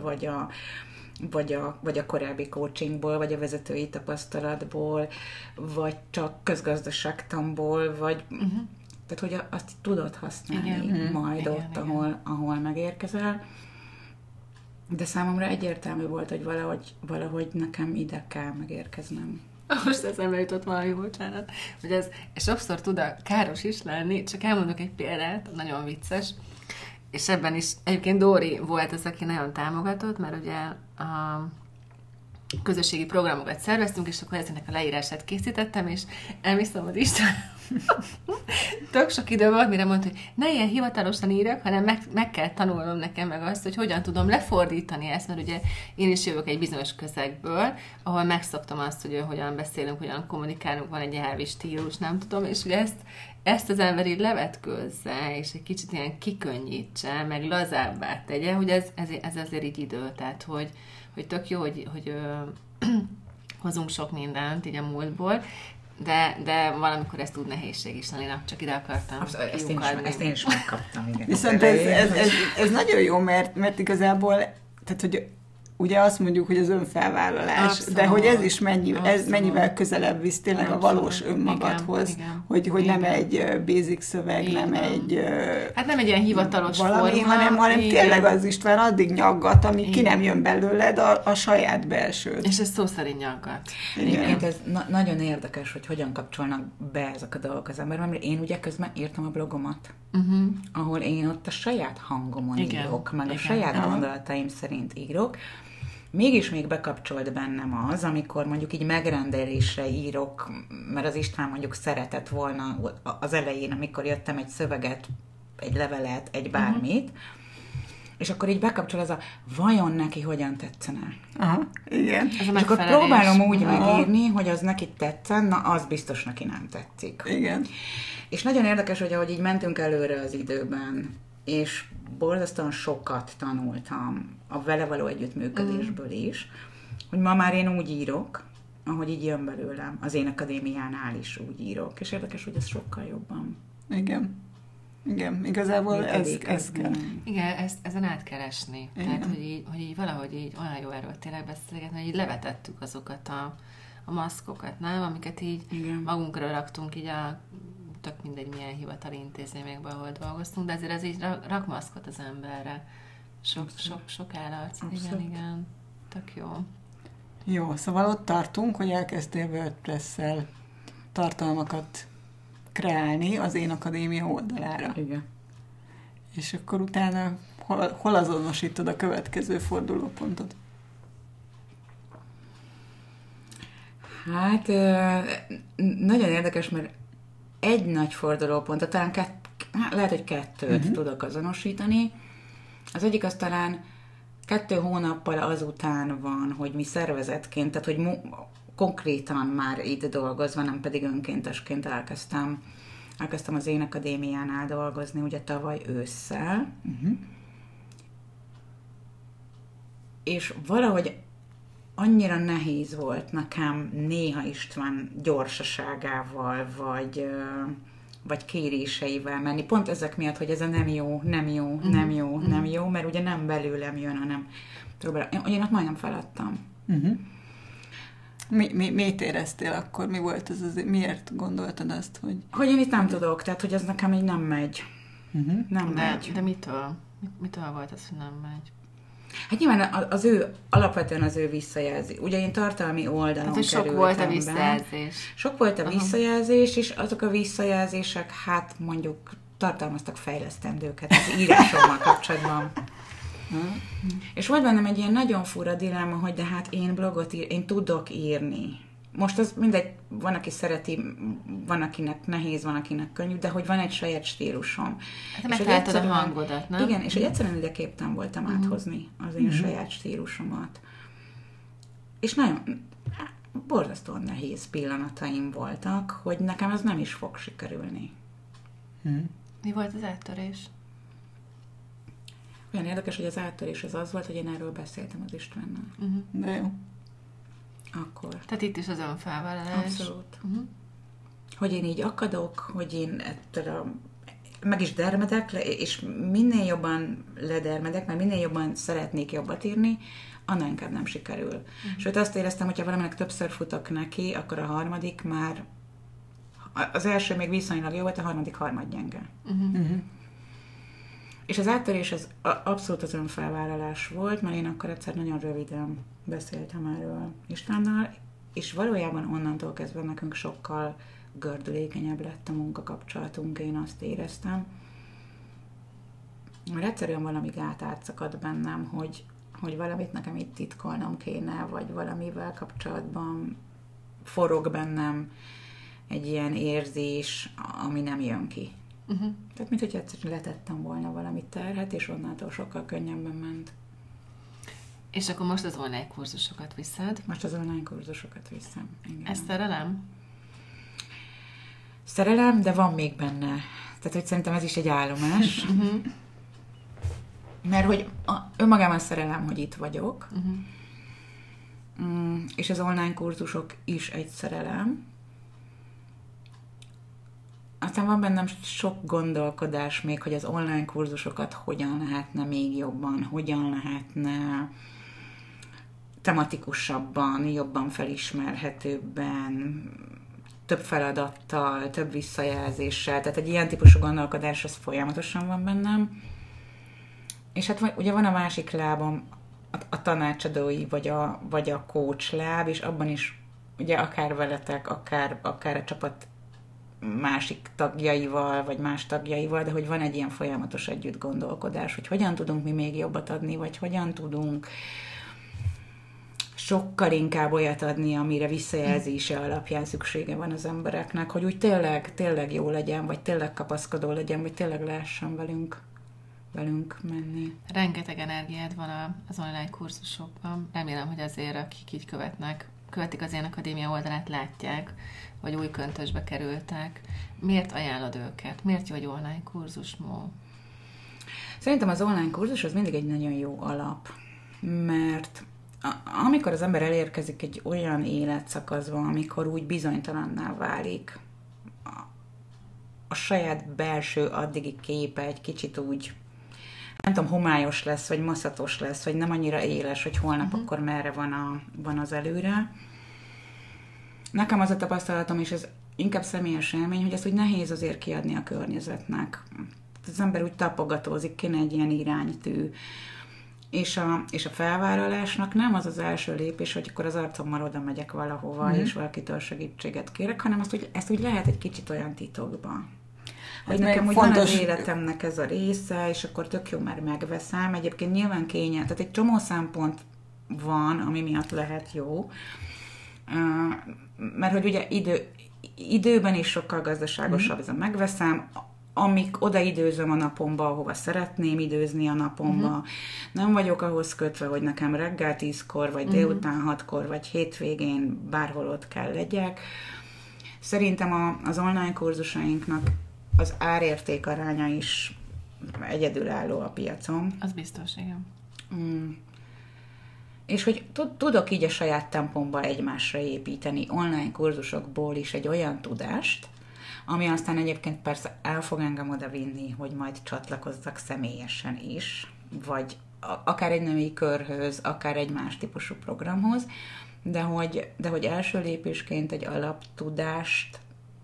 vagy a korábbi coachingból, vagy a vezetői tapasztalatból, vagy csak közgazdaságtanból, vagy tehát, hogy azt tudod használni majd ott, ahol megérkezel. De számomra egyértelmű volt, hogy valahogy nekem ide kell megérkeznem. Most eszembe jutott valami, bocsánat, hogy ez sokszor tud káros is lenni, csak elmondok egy példát, nagyon vicces, és ebben is egyébként Dóri volt az, aki nagyon támogatott, mert ugye a közösségi programokat szerveztünk, és akkor ezeknek a leírását készítettem, és elviszem az István. Tök sok idő volt, mire mondta, hogy ne ilyen hivatalosan írjak, hanem meg kell tanulnom nekem meg azt, hogy hogyan tudom lefordítani ezt, mert ugye én is jövök egy bizonyos közegből, ahol megszoktam azt, hogy hogyan beszélünk, hogyan kommunikálunk, van egy nyelvi stílus, nem tudom, és ugye ezt az ember így levetkőzze, és egy kicsit ilyen kikönnyítse, meg lazábbá tegye, hogy ez azért így idő, tehát hogy tök jó, hogy hozunk sok mindent így a múltból, de valamikor ez tud nehézség is lenni, csak ide akartam ezt én is megkaptam, igen. Viszont ez nagyon jó, mert igazából, tehát hogy ugye azt mondjuk, hogy az önfelvállalás, abszolút, de hogy ez is mennyivel közelebb visz tényleg abszolút, a valós önmagadhoz, igen, hogy igen, nem egy basic szöveg, igen, nem egy... Hát nem egy ilyen hivatalos valami, forma, hanem tényleg az István addig nyaggat, amíg ki nem jön belőled a saját belsőd. És ez szó szerint nyaggat. Egyébként ez nagyon érdekes, hogy hogyan kapcsolnak be ezek a dolgok az emberben, mert én ugye közben írtam a blogomat, ahol én ott a saját hangomon írok, meg a saját gondolataim szerint írok. Mégis még bekapcsolt bennem az, amikor mondjuk így megrendelésre írok, mert az István mondjuk szeretett volna az elején, amikor jöttem egy szöveget, egy levelet, egy bármit, és akkor így bekapcsol az vajon neki hogyan tetszene. Aha, igen. És akkor próbálom úgy megírni, hogy az neki tetszen, na az biztos neki nem tetszik. Igen. És nagyon érdekes, hogy ahogy így mentünk előre az időben, és borzasztóan sokat tanultam a vele való együttműködésből is, hogy ma már én úgy írok, ahogy így jön belőlem. Az én akadémiánál is úgy írok. És érdekes, hogy ez sokkal jobban. Igen. Igen, igazából ez kell. Igen, ezen át kell esni. Igen. Tehát, hogy így valahogy így olyan jó erről tényleg beszélgetni, hogy így levetettük azokat a maszkokat, nem? Amiket így igen. magunkra raktunk így tök mindegy milyen hivatali intézményekben, ahol dolgoztunk, de azért ez így rak maszkot az emberre. Sok állarc. Igen. Tök jó. Jó, szóval ott tartunk, hogy elkezdtél WordPress-szel tartalmakat kreálni az Én Akadémia oldalára. Igen. És akkor utána hol azonosítod a következő fordulópontot? Hát nagyon érdekes, mert egy nagy fordulópontot, talán lehet, hogy kettőt tudok azonosítani. Az egyik az talán 2 hónappal azután van, hogy mi szervezetként, tehát hogy konkrétan már itt dolgozva, nem pedig önkéntesként elkezdtem az Én Akadémiánál dolgozni, ugye tavaly ősszel. És valahogy annyira nehéz volt nekem néha István gyorsaságával, vagy kéréseivel menni. Pont ezek miatt, hogy ez a nem jó, mert ugye nem belőlem jön, hanem én ott majdnem feladtam. Miért éreztél akkor? Mi volt ez? Miért gondoltad azt, hogy... Hogy én itt nem tudok, tehát hogy ez nekem így nem megy. Nem megy. De mitől? Mitől volt az, hogy nem megy? Hát nyilván alapvetően az ő visszajelzés. Ugye én tartalmi oldalon kerültem sok volt a visszajelzés. Sok volt a visszajelzés, és azok a visszajelzések, hát mondjuk tartalmaztak fejlesztendőket az írásommal kapcsolatban. És volt bennem egy ilyen nagyon fura dilemma, hogy de hát én blogot én tudok írni. Most az mindegy, van, aki szereti, van, akinek nehéz, van, akinek könnyű, de hogy van egy saját stílusom. Hát megtaláltad a hangodat, nem? Igen, és hogy egyszerűen ide képtelen voltam áthozni az én saját stílusomat. És nagyon borzasztóan nehéz pillanataim voltak, hogy nekem ez nem is fog sikerülni. Mi volt az áttörés? Olyan érdekes, hogy az áttörés az volt, hogy én erről beszéltem az Istvánnal. De jó. Akkor. Tehát itt is az önfelvállalás. Abszolút. Hogy én így akadok, hogy én ettől meg is dermedek, és minél jobban ledermedek, mert minél jobban szeretnék jobbat írni, annál inkább nem sikerül. Sőt, azt éreztem, hogyha valaminek többször futok neki, akkor a harmadik már, az első még viszonylag jó volt, a harmadik harmadgyenge. És az áttörés az abszolút az önfelvállalás volt, mert én akkor egyszer nagyon röviden beszéltem erről Istvánnal, és valójában onnantól kezdve nekünk sokkal gördülékenyebb lett a munkakapcsolatunk, én azt éreztem. Mert egyszerűen valami gát átszakadt bennem, hogy valamit nekem itt titkolnom kéne, vagy valamivel kapcsolatban forog bennem egy ilyen érzés, ami nem jön ki. Tehát, mint hogy egyszerűen letettem volna valami terhet, és onnantól sokkal könnyebben ment. És akkor most az online kurzusokat viszed? Most az online kurzusokat viszem. Igen. Ez szerelem? Szerelem, de van még benne. Tehát, hogy szerintem ez is egy állomás. Mert hogy önmagában szerelem, hogy itt vagyok. És az online kurzusok is egy szerelem. Aztán van bennem sok gondolkodás még, hogy az online kurzusokat hogyan lehetne még jobban, hogyan lehetne tematikusabban, jobban felismerhetőbben, több feladattal, több visszajelzéssel, tehát egy ilyen típusú gondolkodás az folyamatosan van bennem. És hát ugye van a másik lábom, a tanácsadói, vagy a coach láb, és abban is ugye akár veletek, akár a csapat másik tagjaival, vagy más tagjaival, de hogy van egy ilyen folyamatos együtt gondolkodás, hogy hogyan tudunk mi még jobbat adni, vagy hogyan tudunk sokkal inkább olyat adni, amire visszajelzése alapján szüksége van az embereknek, hogy úgy tényleg jó legyen, vagy tényleg kapaszkodó legyen, vagy tényleg lehessen velünk menni. Rengeteg energiád van az online kurzusokban. Remélem, hogy azért, akik így követik az Én Akadémia oldalát, látják, vagy új köntösbe kerültek. Miért ajánlod őket? Miért jó egy online kurzus, Mó? Szerintem az online kurzus az mindig egy nagyon jó alap, mert amikor az ember elérkezik egy olyan életszakaszba, amikor úgy bizonytalanná válik a saját belső addigi képe egy kicsit úgy, nem tudom, homályos lesz, vagy maszatos lesz, vagy nem annyira éles, hogy holnap akkor merre van az előre. Nekem az a tapasztalatom, és ez inkább személyes élmény, hogy ezt úgy nehéz azért kiadni a környezetnek. Az ember úgy tapogatózik, kéne egy ilyen iránytű. És a felvállalásnak nem az az első lépés, hogy akkor az arcommal oda megyek valahova, és valakitől segítséget kérek, hanem ezt úgy lehet egy kicsit olyan titokban. Hogy nekem úgy van az életemnek ez a része, és akkor tök jó, már megveszem. Egyébként nyilván kényelmes, tehát egy csomó szempont van, ami miatt lehet jó. Mert hogy ugye időben is sokkal gazdaságosabb ez a megveszem, amíg odaidőzöm a napomba, ahova szeretném időzni a napomba. Nem vagyok ahhoz kötve, hogy nekem reggel 10-kor, vagy délután 6-kor, vagy hétvégén bárhol ott kell legyek. Szerintem az online kurzusainknak az árérték aránya is egyedülálló a piacon. Az biztos, igen. És hogy tudok így a saját tempomba egymásra építeni online kurzusokból is egy olyan tudást, ami aztán egyébként persze el fog engem oda vinni, hogy majd csatlakozzak személyesen is, vagy akár egy női körhöz, akár egy más típusú programhoz, de hogy első lépésként egy alaptudást,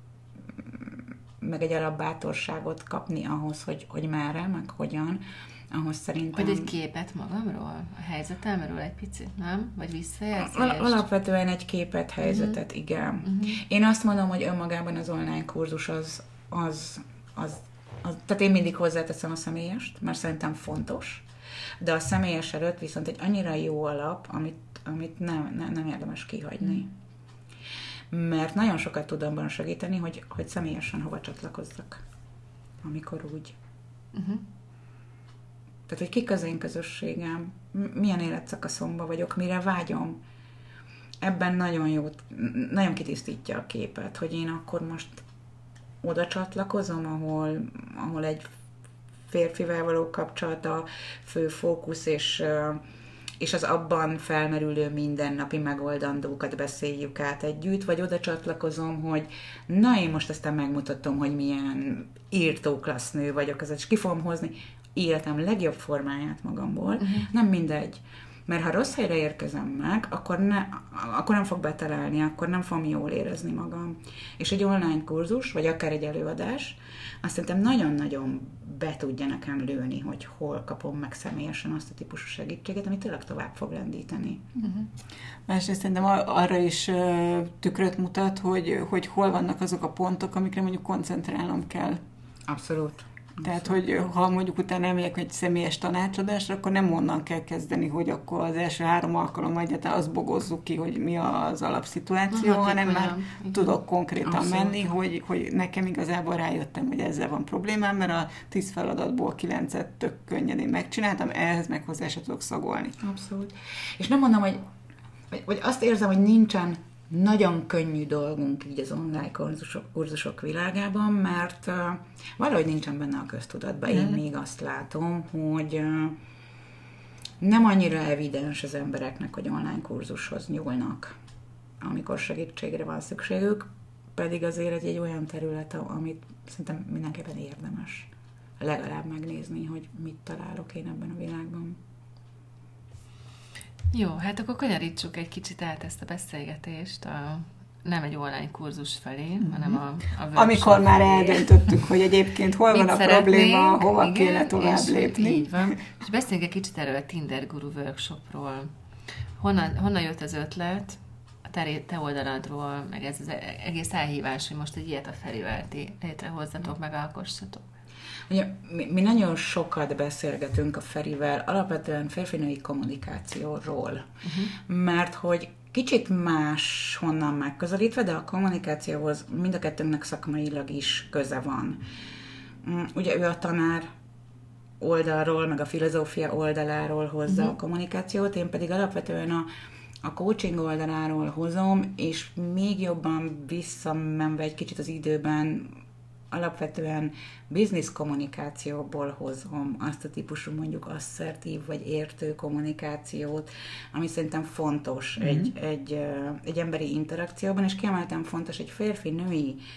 meg egy alapbátorságot kapni ahhoz, hogy merre, meg hogyan, ahhoz szerintem... Vagy egy képet magamról, a helyzetemről egy picit, nem? Vagy visszajelzést? Alapvetően egy képet, helyzetet, igen. Én azt mondom, hogy önmagában az online kurzus az tehát én mindig hozzáteszem a személyest, mert szerintem fontos, de a személyes előtt viszont egy annyira jó alap, amit nem érdemes kihagyni. Mert nagyon sokat tud abban segíteni, hogy személyesen hova csatlakozzak, amikor úgy. Tehát, hogy kik az én közösségem, milyen életszakaszomban vagyok, mire vágyom. Ebben nagyon kitisztítja a képet, hogy én akkor most oda csatlakozom, ahol egy férfivel való kapcsolat a fő fókusz, és az abban felmerülő mindennapi megoldandókat beszéljük át együtt, vagy oda csatlakozom, hogy na, én most aztán megmutatom, hogy milyen írtó klassz nő vagyok, és ki fogom hozni életem legjobb formáját magamból. Nem mindegy. Mert ha rossz helyre érkezem meg, akkor nem fog betalálni, akkor nem fogom jól érezni magam. És egy online kurzus, vagy akár egy előadás, azt szerintem nagyon-nagyon be tudja nekem lőni, hogy hol kapom meg személyesen azt a típusú segítséget, ami tényleg tovább fog lendíteni. Másrészt szerintem arra is tükröt mutat, hogy hol vannak azok a pontok, amikre mondjuk koncentrálnom kell. Abszolút. Tehát, hogy ha mondjuk utána elmegyek egy személyes tanácsadásra, akkor nem onnan kell kezdeni, hogy akkor az első 3 alkalommal egyáltalán azt bogozzuk ki, hogy mi az alapszituáció, hanem már tudok konkrétan menni, hogy nekem igazából rájöttem, hogy ezzel van problémám, mert a 10 feladatból 9-et tök könnyedén megcsináltam, ehhez meg hozzá se tudok szagolni. Abszolút. És nem mondom, hogy azt érzem, hogy nincsen nagyon könnyű dolgunk így az online kurzusok világában, mert valahogy nincsen benne a köztudatban. Én még azt látom, hogy nem annyira evidens az embereknek, hogy online kurzushoz nyúlnak, amikor segítségre van szükségük, pedig azért egy olyan terület, amit szerintem mindenképpen érdemes legalább megnézni, hogy mit találok én ebben a világban. Jó, hát akkor kanyarítsuk egy kicsit át ezt a beszélgetést nem egy online kurzus felé, hanem a workshop. Amikor már eldöntöttük, hogy egyébként hol van a probléma, hova igen, kéne tovább lépni. Így van. És beszéljünk egy kicsit erről a Tinder Guru workshopról. Honnan jött az ötlet a te oldaladról, meg ez az egész elhívás, hogy most egy ilyet a Ferivel létrehozzatok, megalkossatok? Ugye, mi nagyon sokat beszélgetünk a Ferivel alapvetően férfi-női kommunikációról, mert hogy kicsit más honnan megközelítve, de a kommunikációhoz mind a kettőnknek szakmailag is köze van. Ugye ő a tanár oldalról, meg a filozófia oldaláról hozza a kommunikációt, én pedig alapvetően a coaching oldaláról hozom, és még jobban visszamenve egy kicsit az időben, alapvetően business kommunikációból hozom azt a típusú mondjuk asszertív vagy értő kommunikációt, ami szerintem fontos egy emberi interakcióban, és kiemelten fontos egy férfi-női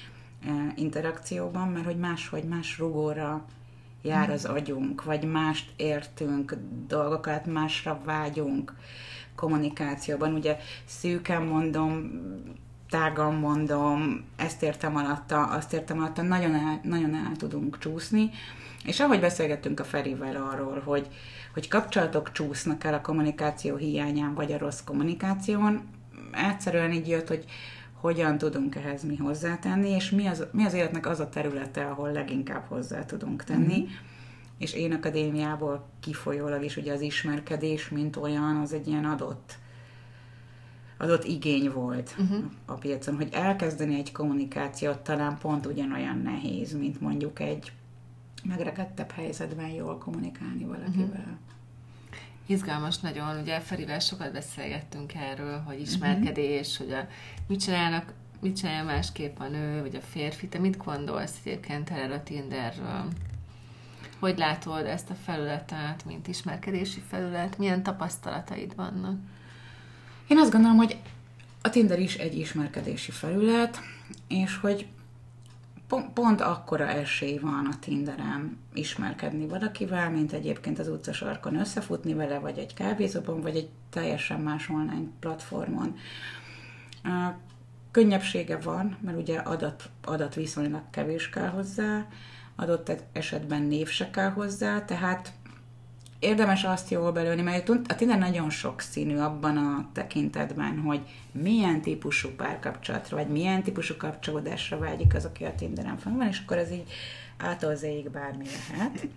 interakcióban, mert hogy máshogy más rugóra jár az agyunk, vagy mást értünk, dolgokat másra vágyunk kommunikációban. Ugye szűken mondom, tágan mondom, ezt értem alatta, azt értem alatta, nagyon el tudunk csúszni. És ahogy beszélgettünk a Ferivel arról, hogy kapcsolatok csúsznak el a kommunikáció hiányán, vagy a rossz kommunikáción, egyszerűen így jött, hogy hogyan tudunk ehhez mi hozzátenni, és mi az életnek az a területe, ahol leginkább hozzá tudunk tenni. És én akadémiából kifolyólag is ugye az ismerkedés, mint olyan, az egy ilyen adott igény volt a piacon, hogy elkezdeni egy kommunikációt talán pont ugyanolyan nehéz, mint mondjuk egy megrekedtebb helyzetben jól kommunikálni valakivel. Izgalmas nagyon, ugye Ferivel sokat beszélgettünk erről, hogy ismerkedés, hogy mit csinálja másképp a nő, vagy a férfi. Te mit gondolsz egyébként erről a Tinderről? Hogy látod ezt a felületet, mint ismerkedési felület? Milyen tapasztalataid vannak? Én azt gondolom, hogy a Tinder is egy ismerkedési felület, és hogy pont akkora esély van a Tinderen ismerkedni valakivel, mint egyébként az utcasarkon összefutni vele, vagy egy kávézóban, vagy egy teljesen más online platformon. Könnyebbsége van, mert ugye adat viszonylag kevés kell hozzá, adott esetben név se kell hozzá, tehát érdemes azt jól belőni, mert a Tinder nagyon sokszínű abban a tekintetben, hogy milyen típusú párkapcsolatra, vagy milyen típusú kapcsolódásra vágyik az, aki a Tinderen fenn van, és akkor ez így ától zéig bármi lehet.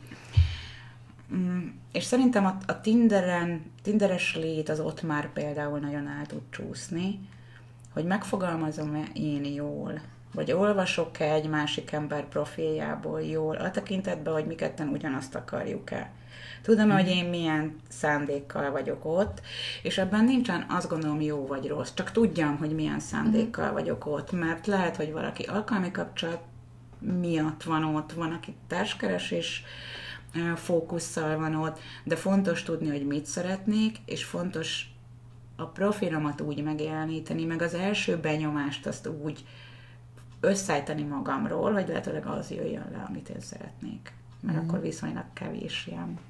És szerintem a Tinderes lét az ott már például nagyon el tud csúszni, hogy megfogalmazom-e én jól, vagy olvasok-e egy másik ember profiljából jól, a tekintetben, hogy mi ketten ugyanazt akarjuk-e. Tudom, hogy én milyen szándékkal vagyok ott, és ebben nincsen azt gondolom jó vagy rossz, csak tudjam, hogy milyen szándékkal vagyok ott, mert lehet, hogy valaki alkalmi kapcsolat miatt van ott, van, aki társkeresés fókusszal van ott, de fontos tudni, hogy mit szeretnék, és fontos a profilomat úgy megjeleníteni, meg az első benyomást azt úgy összeállítani magamról, hogy lehetőleg az jöjjön le, amit én szeretnék. Mert akkor viszonylag kevés ilyen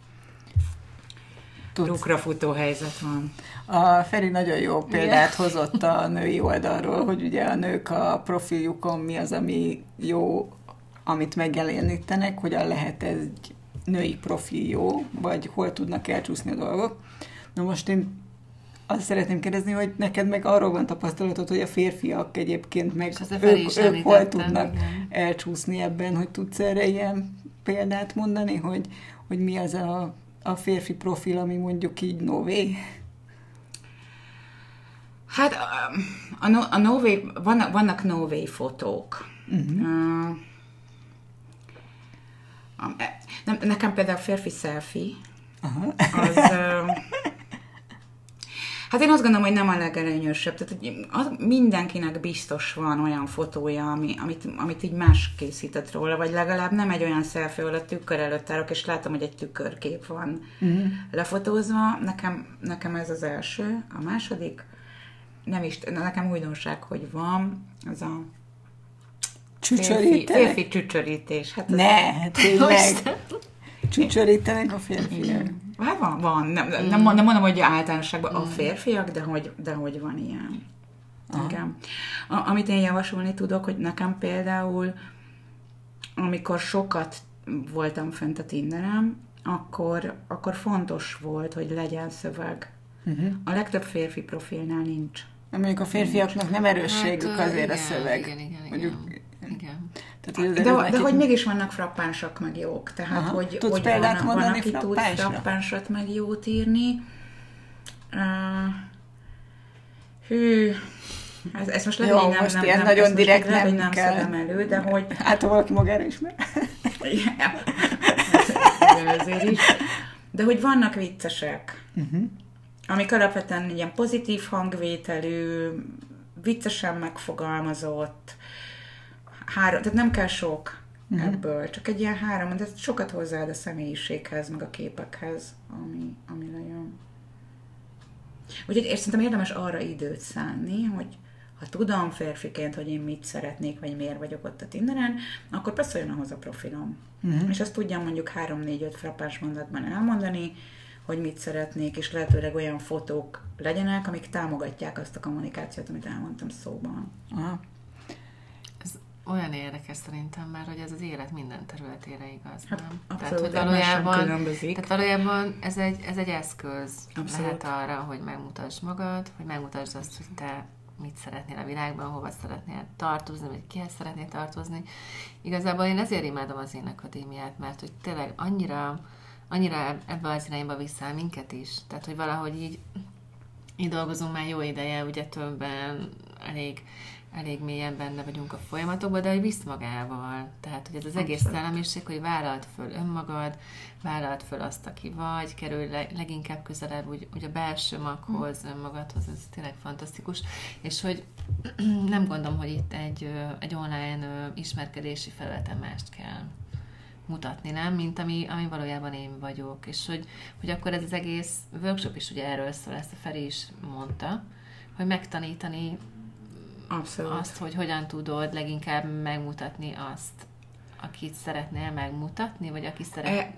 lukrafutó helyzet van. A Feri nagyon jó példát hozott a női oldalról, hogy ugye a nők a profiljukon mi az, ami jó, amit megjelenítenek, hogyan lehet ez egy női profil jó, vagy hol tudnak elcsúszni a dolgok. Na most én azt szeretném kérdezni, hogy neked meg arról van tapasztalatod, hogy a férfiak egyébként meg ők hol tudnak elcsúszni ebben, hogy tudsz erre ilyen példát mondani, hogy mi az a férfi profil, ami mondjuk így no way? Hát a no way, vannak no way fotók. Nekem például férfi selfie, az... Hát én azt gondolom, hogy nem a legelőnyösebb. Tehát mindenkinek biztos van olyan fotója, amit így más készített róla, vagy legalább nem egy olyan selfie, ahol a tükör előtt állok, és látom, hogy egy tükörkép van lefotózva. Nekem ez az első. A második, nekem újdonság, hogy van, az a férfi csücsörítés. Hát tényleg. Csücsörítenek a férfiak. Hát van. Nem mondom, hogy általánosságban a férfiak, de hogy van ilyen. Igen. Amit én javasolni tudok, hogy nekem például, amikor sokat voltam fent a Tinderen, akkor fontos volt, hogy legyen szöveg. A legtöbb férfi profilnál nincs. Mondjuk a férfiaknak nem erősségük azért a szöveg. Igen. De hogy mégis vannak frappánsak meg jók. Tehát, hogy van, aki tud frappánsat meg jót írni. Ez most lehet, hogy nem nagyon direkt nem szedem elő, de hogy... Hát, ha valaki magára ismer. Ezért is. De hogy vannak viccesek, amik alapvetően ilyen pozitív hangvételű, viccesen megfogalmazott, tehát nem kell sok ebből, csak egy ilyen 3, de sokat hozzáad a személyiséghez, meg a képekhez, ami lejön. Úgyhogy szerintem érdemes arra időt szánni, hogy ha tudom férfiként, hogy én mit szeretnék, vagy miért vagyok ott a Tinderen, akkor passzoljon ahhoz a profilom. És azt tudjam mondjuk 3-4-5 frappás mondatban elmondani, hogy mit szeretnék, és lehetőleg olyan fotók legyenek, amik támogatják azt a kommunikációt, amit elmondtam szóban. Aha. Ez olyan érdekes szerintem már, hogy ez az élet minden területére igaz, Hát, nem? abszolút, Tehát valójában ez egy eszköz abszolút. lehet arra, hogy megmutasd magad, hogy megmutasd azt, hogy te mit szeretnél a világban, hova szeretnél tartozni, vagy kihez szeretnél tartozni. Igazából én ezért imádom az Én Akadémiát, mert hogy tényleg annyira ebbe az irányba vissza minket is. Tehát, hogy valahogy így dolgozunk már jó ideje, ugye többen elég mélyen benne vagyunk a folyamatokban, de hogy visz magával. Tehát, hogy ez az egész szellemiség, hogy vállald föl önmagad, vállald föl azt, aki vagy, kerülj leginkább közelebb úgy a belső maghoz, önmagadhoz, ez tényleg fantasztikus. És hogy nem gondolom, hogy itt egy online ismerkedési felületen mást kell mutatni, nem? Mint ami valójában én vagyok. És hogy akkor ez az egész workshop is ugye erről szól, ezt a Feri is mondta, hogy megtanítani Abszolút. azt, hogy hogyan tudod leginkább megmutatni azt, akit szeretnél megmutatni, vagy aki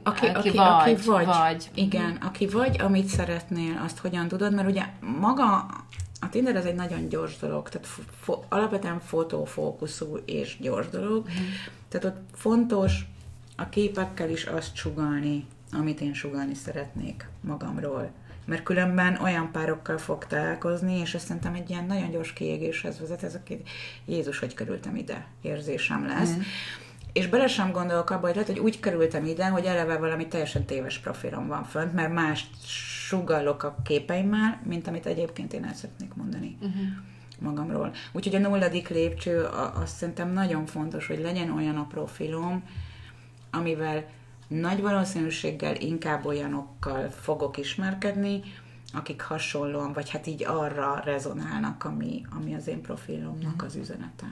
vagy. Igen, aki vagy, amit szeretnél, azt hogyan tudod, mert ugye maga a Tinder ez egy nagyon gyors dolog, tehát alapvetően fotófókuszú és gyors dolog, tehát ott fontos a képekkel is azt sugallni, amit én sugallni szeretnék magamról. Mert különben olyan párokkal fog találkozni, és azt szerintem egy ilyen nagyon gyors kiégéshez vezet, ez a Jézus, hogy kerültem ide, érzésem lesz. És bele sem gondolok abba, hogy lehet, hogy úgy kerültem ide, hogy eleve valami teljesen téves profilom van fönt, mert mást sugallok a képeimmel, mint amit egyébként én el szeretnék mondani magamról. Úgyhogy a 0. lépcső, azt szerintem nagyon fontos, hogy legyen olyan a profilom, amivel nagy valószínűséggel inkább olyanokkal fogok ismerkedni, akik hasonlóan, vagy hát így arra rezonálnak, ami az én profilomnak az üzenete.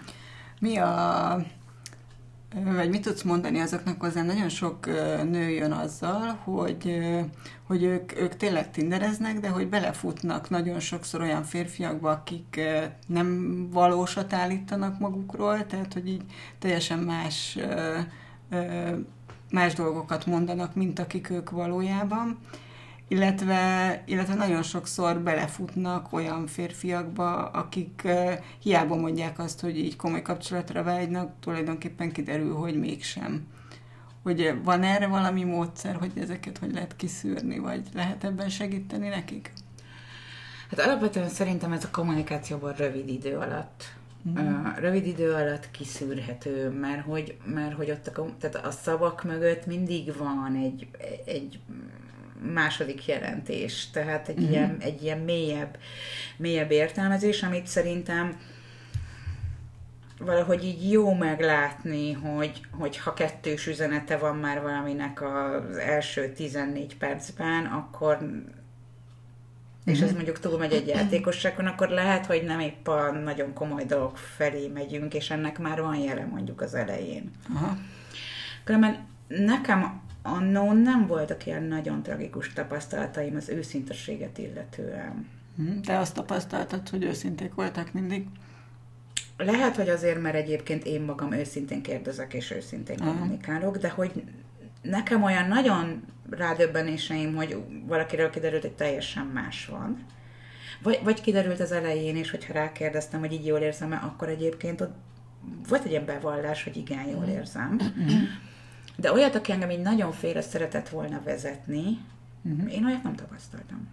Vagy mit tudsz mondani azoknak, hozzá nagyon sok nő jön azzal, hogy ők tényleg tindereznek, de hogy belefutnak nagyon sokszor olyan férfiakba, akik nem valósat állítanak magukról, tehát hogy így teljesen más dolgokat mondanak, mint akik ők valójában, illetve nagyon sokszor belefutnak olyan férfiakba, akik hiába mondják azt, hogy így komoly kapcsolatra vágynak, tulajdonképpen kiderül, hogy mégsem. Hogy van erre valami módszer, hogy ezeket hogy lehet kiszűrni, vagy lehet ebben segíteni nekik? Hát alapvetően szerintem ez a kommunikációban rövid idő alatt kiszűrhető, mert hogy ott tehát a szavak mögött mindig van egy második jelentés, tehát egy ilyen mélyebb értelmezés, amit szerintem valahogy így jó meglátni, hogy ha kettős üzenete van már valaminek az első 14 percben, akkor és ez mondjuk túlmegy egy játékosságon, akkor lehet, hogy nem épp a nagyon komoly dolog felé megyünk, és ennek már van jele mondjuk az elején. Aha. Különben nekem annó nem voltak ilyen nagyon tragikus tapasztalataim az őszintességet illetően. Te azt tapasztaltad, hogy őszinték voltak mindig? Lehet, hogy azért, mert egyébként én magam őszintén kérdezek és őszintén kommunikálok, de hogy nekem olyan nagyon rádöbbenéseim, hogy valakiről kiderült, hogy teljesen más van. Vagy kiderült az elején is, hogyha rákérdeztem, hogy így jól érzem-e, akkor egyébként ott volt egy ilyen bevallás, hogy igen, jól érzem. De olyat, aki engem így nagyon félre szeretett volna vezetni, én olyat nem tapasztaltam.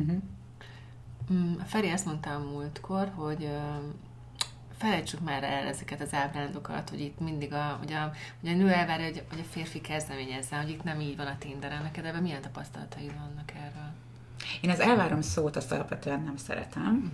A Feri azt mondta a múltkor, hogy felejtsük már el ezeket az ábrándokat, hogy itt mindig ugye a nő elvárja, hogy a férfi kezdeményezze, hogy itt nem így van a Tinderen. Neked ebben milyen tapasztalataid vannak erről? Én az elvárom szót azt alapvetően nem szeretem.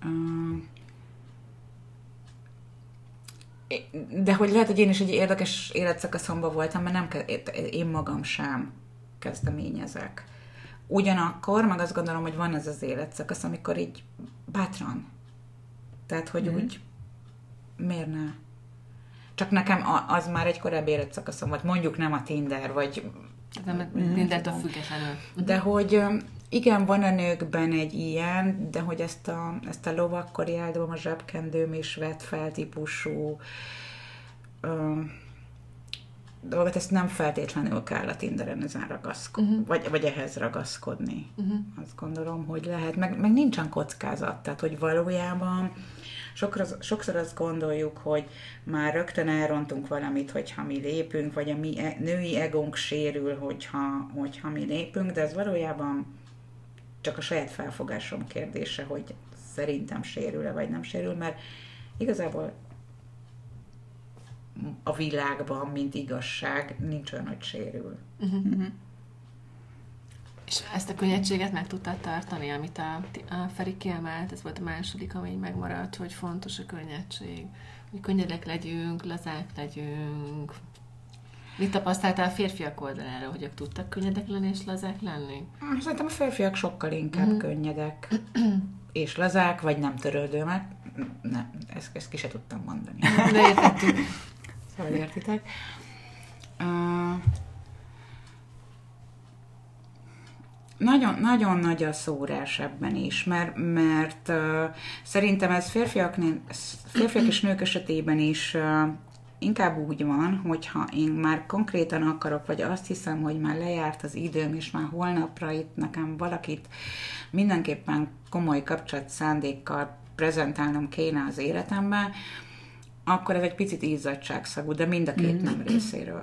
De hogy lehet, hogy én is egy érdekes életszakaszomban voltam, mert én magam sem kezdeményezek. Ugyanakkor, meg azt gondolom, hogy van ez az életszakasz, amikor így bátran. Tehát, hogy úgy miért ne? Csak nekem az már egy korábbi életszakaszom volt, mondjuk nem a Tinder, vagy... Nem, Tindertől függetlenül. De hogy Igen, van a nőkben egy ilyen, de hogy ezt a lovakkori áldom, a zsebkendőm is vett fel típusú dolgot, ezt nem feltétlenül kell a Tinderen ezen ragaszkodni, vagy ehhez ragaszkodni. Azt gondolom, hogy lehet. Meg nincsen kockázat, tehát hogy valójában sokszor azt gondoljuk, hogy már rögtön elrontunk valamit, hogyha mi lépünk, vagy a mi női egónk sérül, hogyha mi lépünk, de ez valójában csak a saját felfogásom kérdése, hogy szerintem sérül-e, vagy nem sérül, mert igazából a világban, mint igazság, nincs olyan, hogy sérül. És ezt a könnyedséget meg tudtad tartani, amit a Feri kiemelt, ez volt a második, ami megmaradt, hogy fontos a könnyedség. Hogy könnyedek legyünk, lazák legyünk. Mit tapasztaltál a férfiak oldalára, hogy ők tudtak könnyedek lenni és lazák lenni? Szerintem a férfiak sokkal inkább könnyedek és lazák, vagy nem törődőmek. Nem, ezt ki se tudtam mondani. De értettük. Szóval értitek. Nagyon nagy a szórás ebben is, mert szerintem ez férfiak és nők esetében is inkább úgy van, hogyha én már konkrétan akarok, vagy azt hiszem, hogy már lejárt az időm, és már holnapra itt nekem valakit mindenképpen komoly kapcsolatszándékkal prezentálnom kéne az életemben, akkor ez egy picit izzadságszagú, de mind a két nem részéről.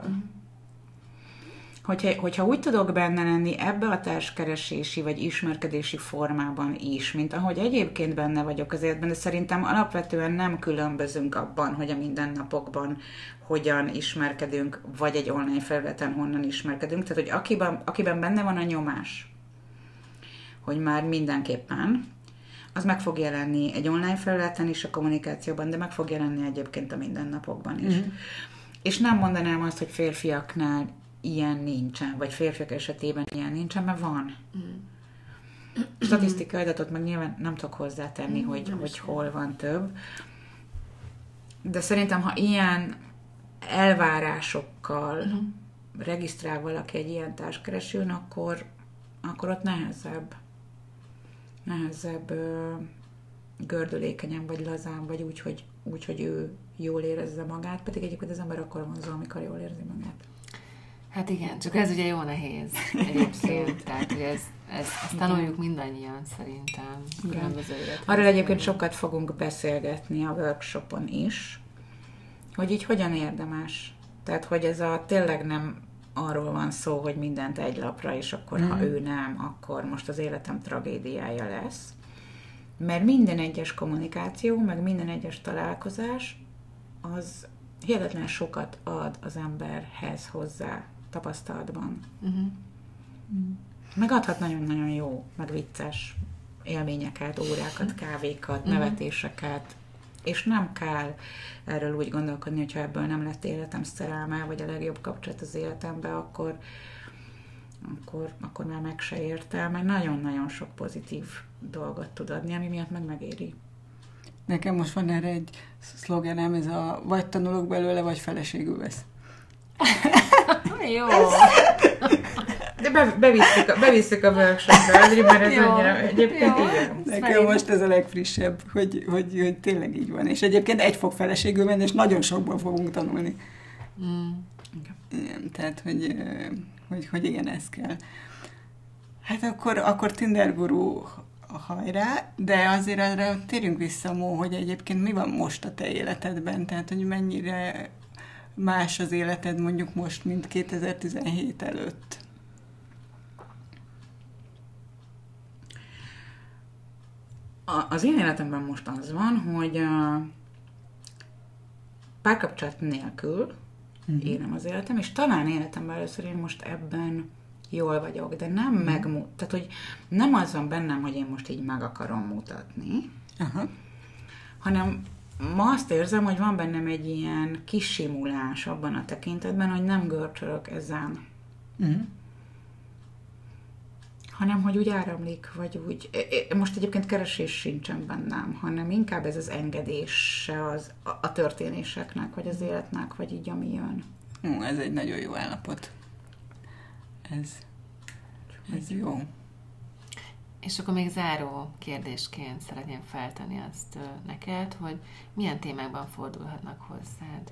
Hogyha úgy tudok benne lenni ebbe a társkeresési vagy ismerkedési formában is, mint ahogy egyébként benne vagyok az életben, de szerintem alapvetően nem különbözünk abban, hogy a mindennapokban hogyan ismerkedünk, vagy egy online felületen honnan ismerkedünk. Tehát, hogy akiben benne van a nyomás, hogy már mindenképpen, az meg fog jelenni egy online felületen is a kommunikációban, de meg fog jelenni egyébként a mindennapokban is. És nem mondanám azt, hogy férfiaknál ilyen nincsen, vagy férfiak esetében ilyen nincsen, mert van. Statisztikai adatot meg nyilván nem tudok hozzátenni, hogy hol van több. De szerintem, ha ilyen elvárásokkal regisztrál valaki egy ilyen társkeresőn, akkor ott nehezebb gördülékenyen, vagy lazán, vagy úgy, hogy ő jól érezze magát, pedig egyébként az ember akkor vonzol, amikor jól érzi magát. Hát igen, csak ez ugye jó nehéz egyébként, tehát hogy ezt tanuljuk mindannyian szerintem. Arról egyébként sokat fogunk beszélgetni a workshopon is, hogy így hogyan érdemes. Tehát, hogy ez tényleg nem arról van szó, hogy mindent egy lapra, és akkor ha ő nem, akkor most az életem tragédiája lesz. Mert minden egyes kommunikáció, meg minden egyes találkozás, az hihetetlen sokat ad az emberhez hozzá tapasztalatban. Meg adhat nagyon-nagyon jó, meg vicces élményeket, órákat, kávékat, nevetéseket, és nem kell erről úgy gondolkodni, hogyha ebből nem lett életem szerelme, vagy a legjobb kapcsolat az életemben, akkor már meg se érte, mert nagyon-nagyon sok pozitív dolgot tud adni, ami miatt megéri. Nekem most van erre egy szlogenem, ez a vagy tanulok belőle, vagy feleségül vesz. Jó. De bevisszük a workshopra, mert ez annyira egyébként igen. Nekem most ez a legfrissebb, hogy tényleg így van. És egyébként egy fog feleségül menni, és nagyon sokból fogunk tanulni. Igen, tehát, hogy igen, ez kell. Hát akkor Tinder Guru hajrá, de azért arra térjünk vissza, Mó, hogy egyébként mi van most a te életedben? Tehát, hogy mennyire más az életed mondjuk most, mint 2017 előtt? Az én életemben most az van, hogy párkapcsolat nélkül élem az életem, és talán életemben először én most ebben jól vagyok, de nem tehát, hogy nem az van bennem, hogy én most így meg akarom mutatni, hanem ma azt érzem, hogy van bennem egy ilyen kis simulás abban a tekintetben, hogy nem görcsölök ezen. Hanem, hogy úgy áramlik, vagy úgy... Most egyébként keresés sincsen bennem, hanem inkább ez az engedése a történéseknek, vagy az életnek, vagy így, ami jön. Ez egy nagyon jó állapot. Ez jó. És akkor még záró kérdésként szeretném feltenni azt neked, hogy milyen témákban fordulhatnak hozzád?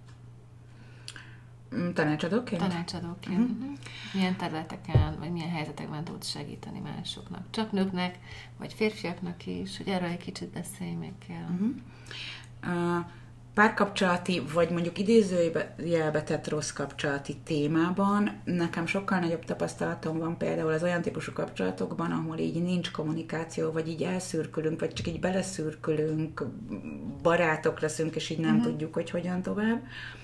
Tanácsadóként? Tanácsadóként. Milyen területeken, vagy milyen helyzetekben tudsz segíteni másoknak? Csak nőknek, vagy férfiaknak is? Hogy erről egy kicsit beszélj meg kell. Párkapcsolati, vagy mondjuk idézőjelbe tett rossz kapcsolati témában nekem sokkal nagyobb tapasztalatom van például az olyan típusú kapcsolatokban, ahol így nincs kommunikáció, vagy így elszürkülünk, vagy csak így beleszürkülünk, barátok leszünk, és így nem tudjuk, hogy hogyan tovább.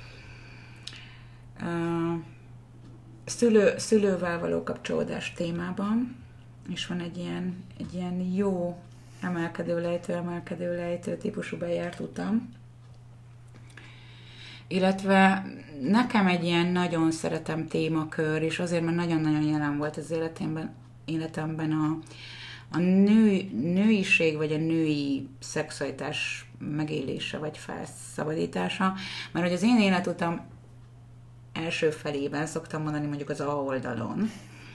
Szülővel való kapcsolódás témában, és van egy ilyen jó emelkedő lejtő típusú bejárt utam. Illetve nekem egy ilyen nagyon szeretem témakör, és azért, mert nagyon-nagyon jelen volt az életemben a nőiség, vagy a női szexualitás megélése, vagy felszabadítása. Mert hogy az én életutam első felében, szoktam mondani mondjuk az A oldalon,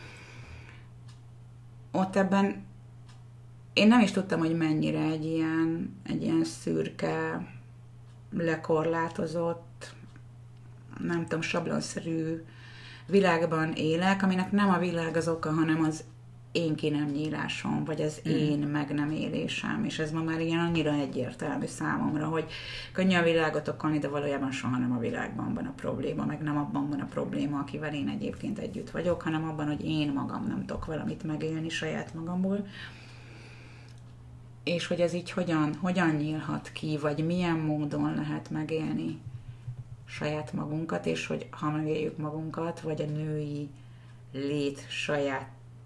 ott ebben én nem is tudtam, hogy mennyire egy ilyen szürke, lekorlátozott, nem tudom, sablonszerű világban élek, aminek nem a világ az oka, hanem az én ki nem nyílásom, vagy az én meg nem élésem, és ez ma már ilyen annyira egyértelmű számomra, hogy könnyű a világot okolni, de valójában soha nem a világban van a probléma, meg nem abban van a probléma, akivel én egyébként együtt vagyok, hanem abban, hogy én magam nem tudok valamit megélni saját magamból. És hogy ez így hogyan nyílhat ki, vagy milyen módon lehet megélni saját magunkat, és hogy ha megéljük magunkat, vagy a női lét saját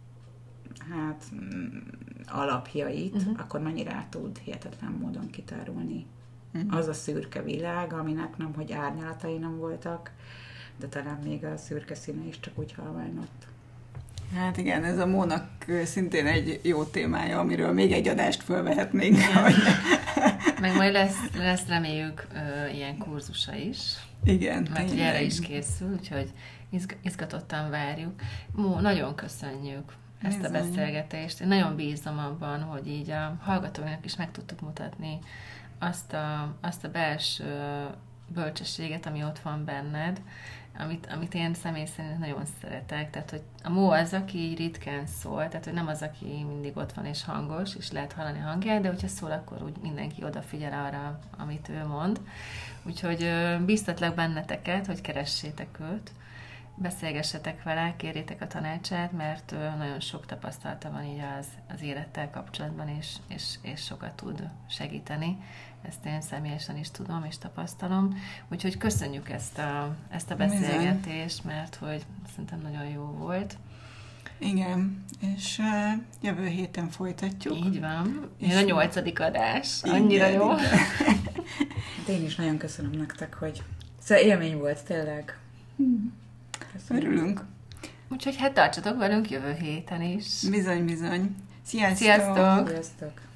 alapjait, akkor mennyire át tud hihetetlen módon kitárulni. Az a szürke világ, aminek nem, hogy árnyalatai nem voltak, de talán még a szürke színe is csak úgy halványodt. Hát igen, ez a Mónak szintén egy jó témája, amiről még egy adást fölvehetnénk. Meg majd lesz reméljük ilyen kurzusa is. Igen. Mert ugye erre is készül, úgyhogy izgatottan várjuk. Mó, nagyon köszönjük ezt a beszélgetést. Én nagyon bízom abban, hogy így a hallgatóknak is meg tudtuk mutatni azt a belső bölcsességet, ami ott van benned, amit én személy szerint nagyon szeretek. Tehát, hogy a Mó az, aki így ritkán szól, tehát, hogy nem az, aki mindig ott van és hangos, és lehet hallani hangját, de hogyha szól, akkor úgy mindenki odafigyel arra, amit ő mond. Úgyhogy bíztatlak benneteket, hogy keressétek őt, beszélgessetek vele, kérjétek a tanácsát, mert nagyon sok tapasztalata van így az élettel kapcsolatban, és sokat tud segíteni. Ezt én személyesen is tudom és tapasztalom. Úgyhogy köszönjük ezt a beszélgetést, mert hogy szerintem nagyon jó volt. Igen, és jövő héten folytatjuk. Így van. Ez a 8. adás. Annyira jó. Igen. Én is nagyon köszönöm nektek, hogy élmény volt, tényleg. Örülünk. Úgyhogy hát tartsatok velünk jövő héten is. Bizony. Sziasztok! Sziasztok! Sziasztok!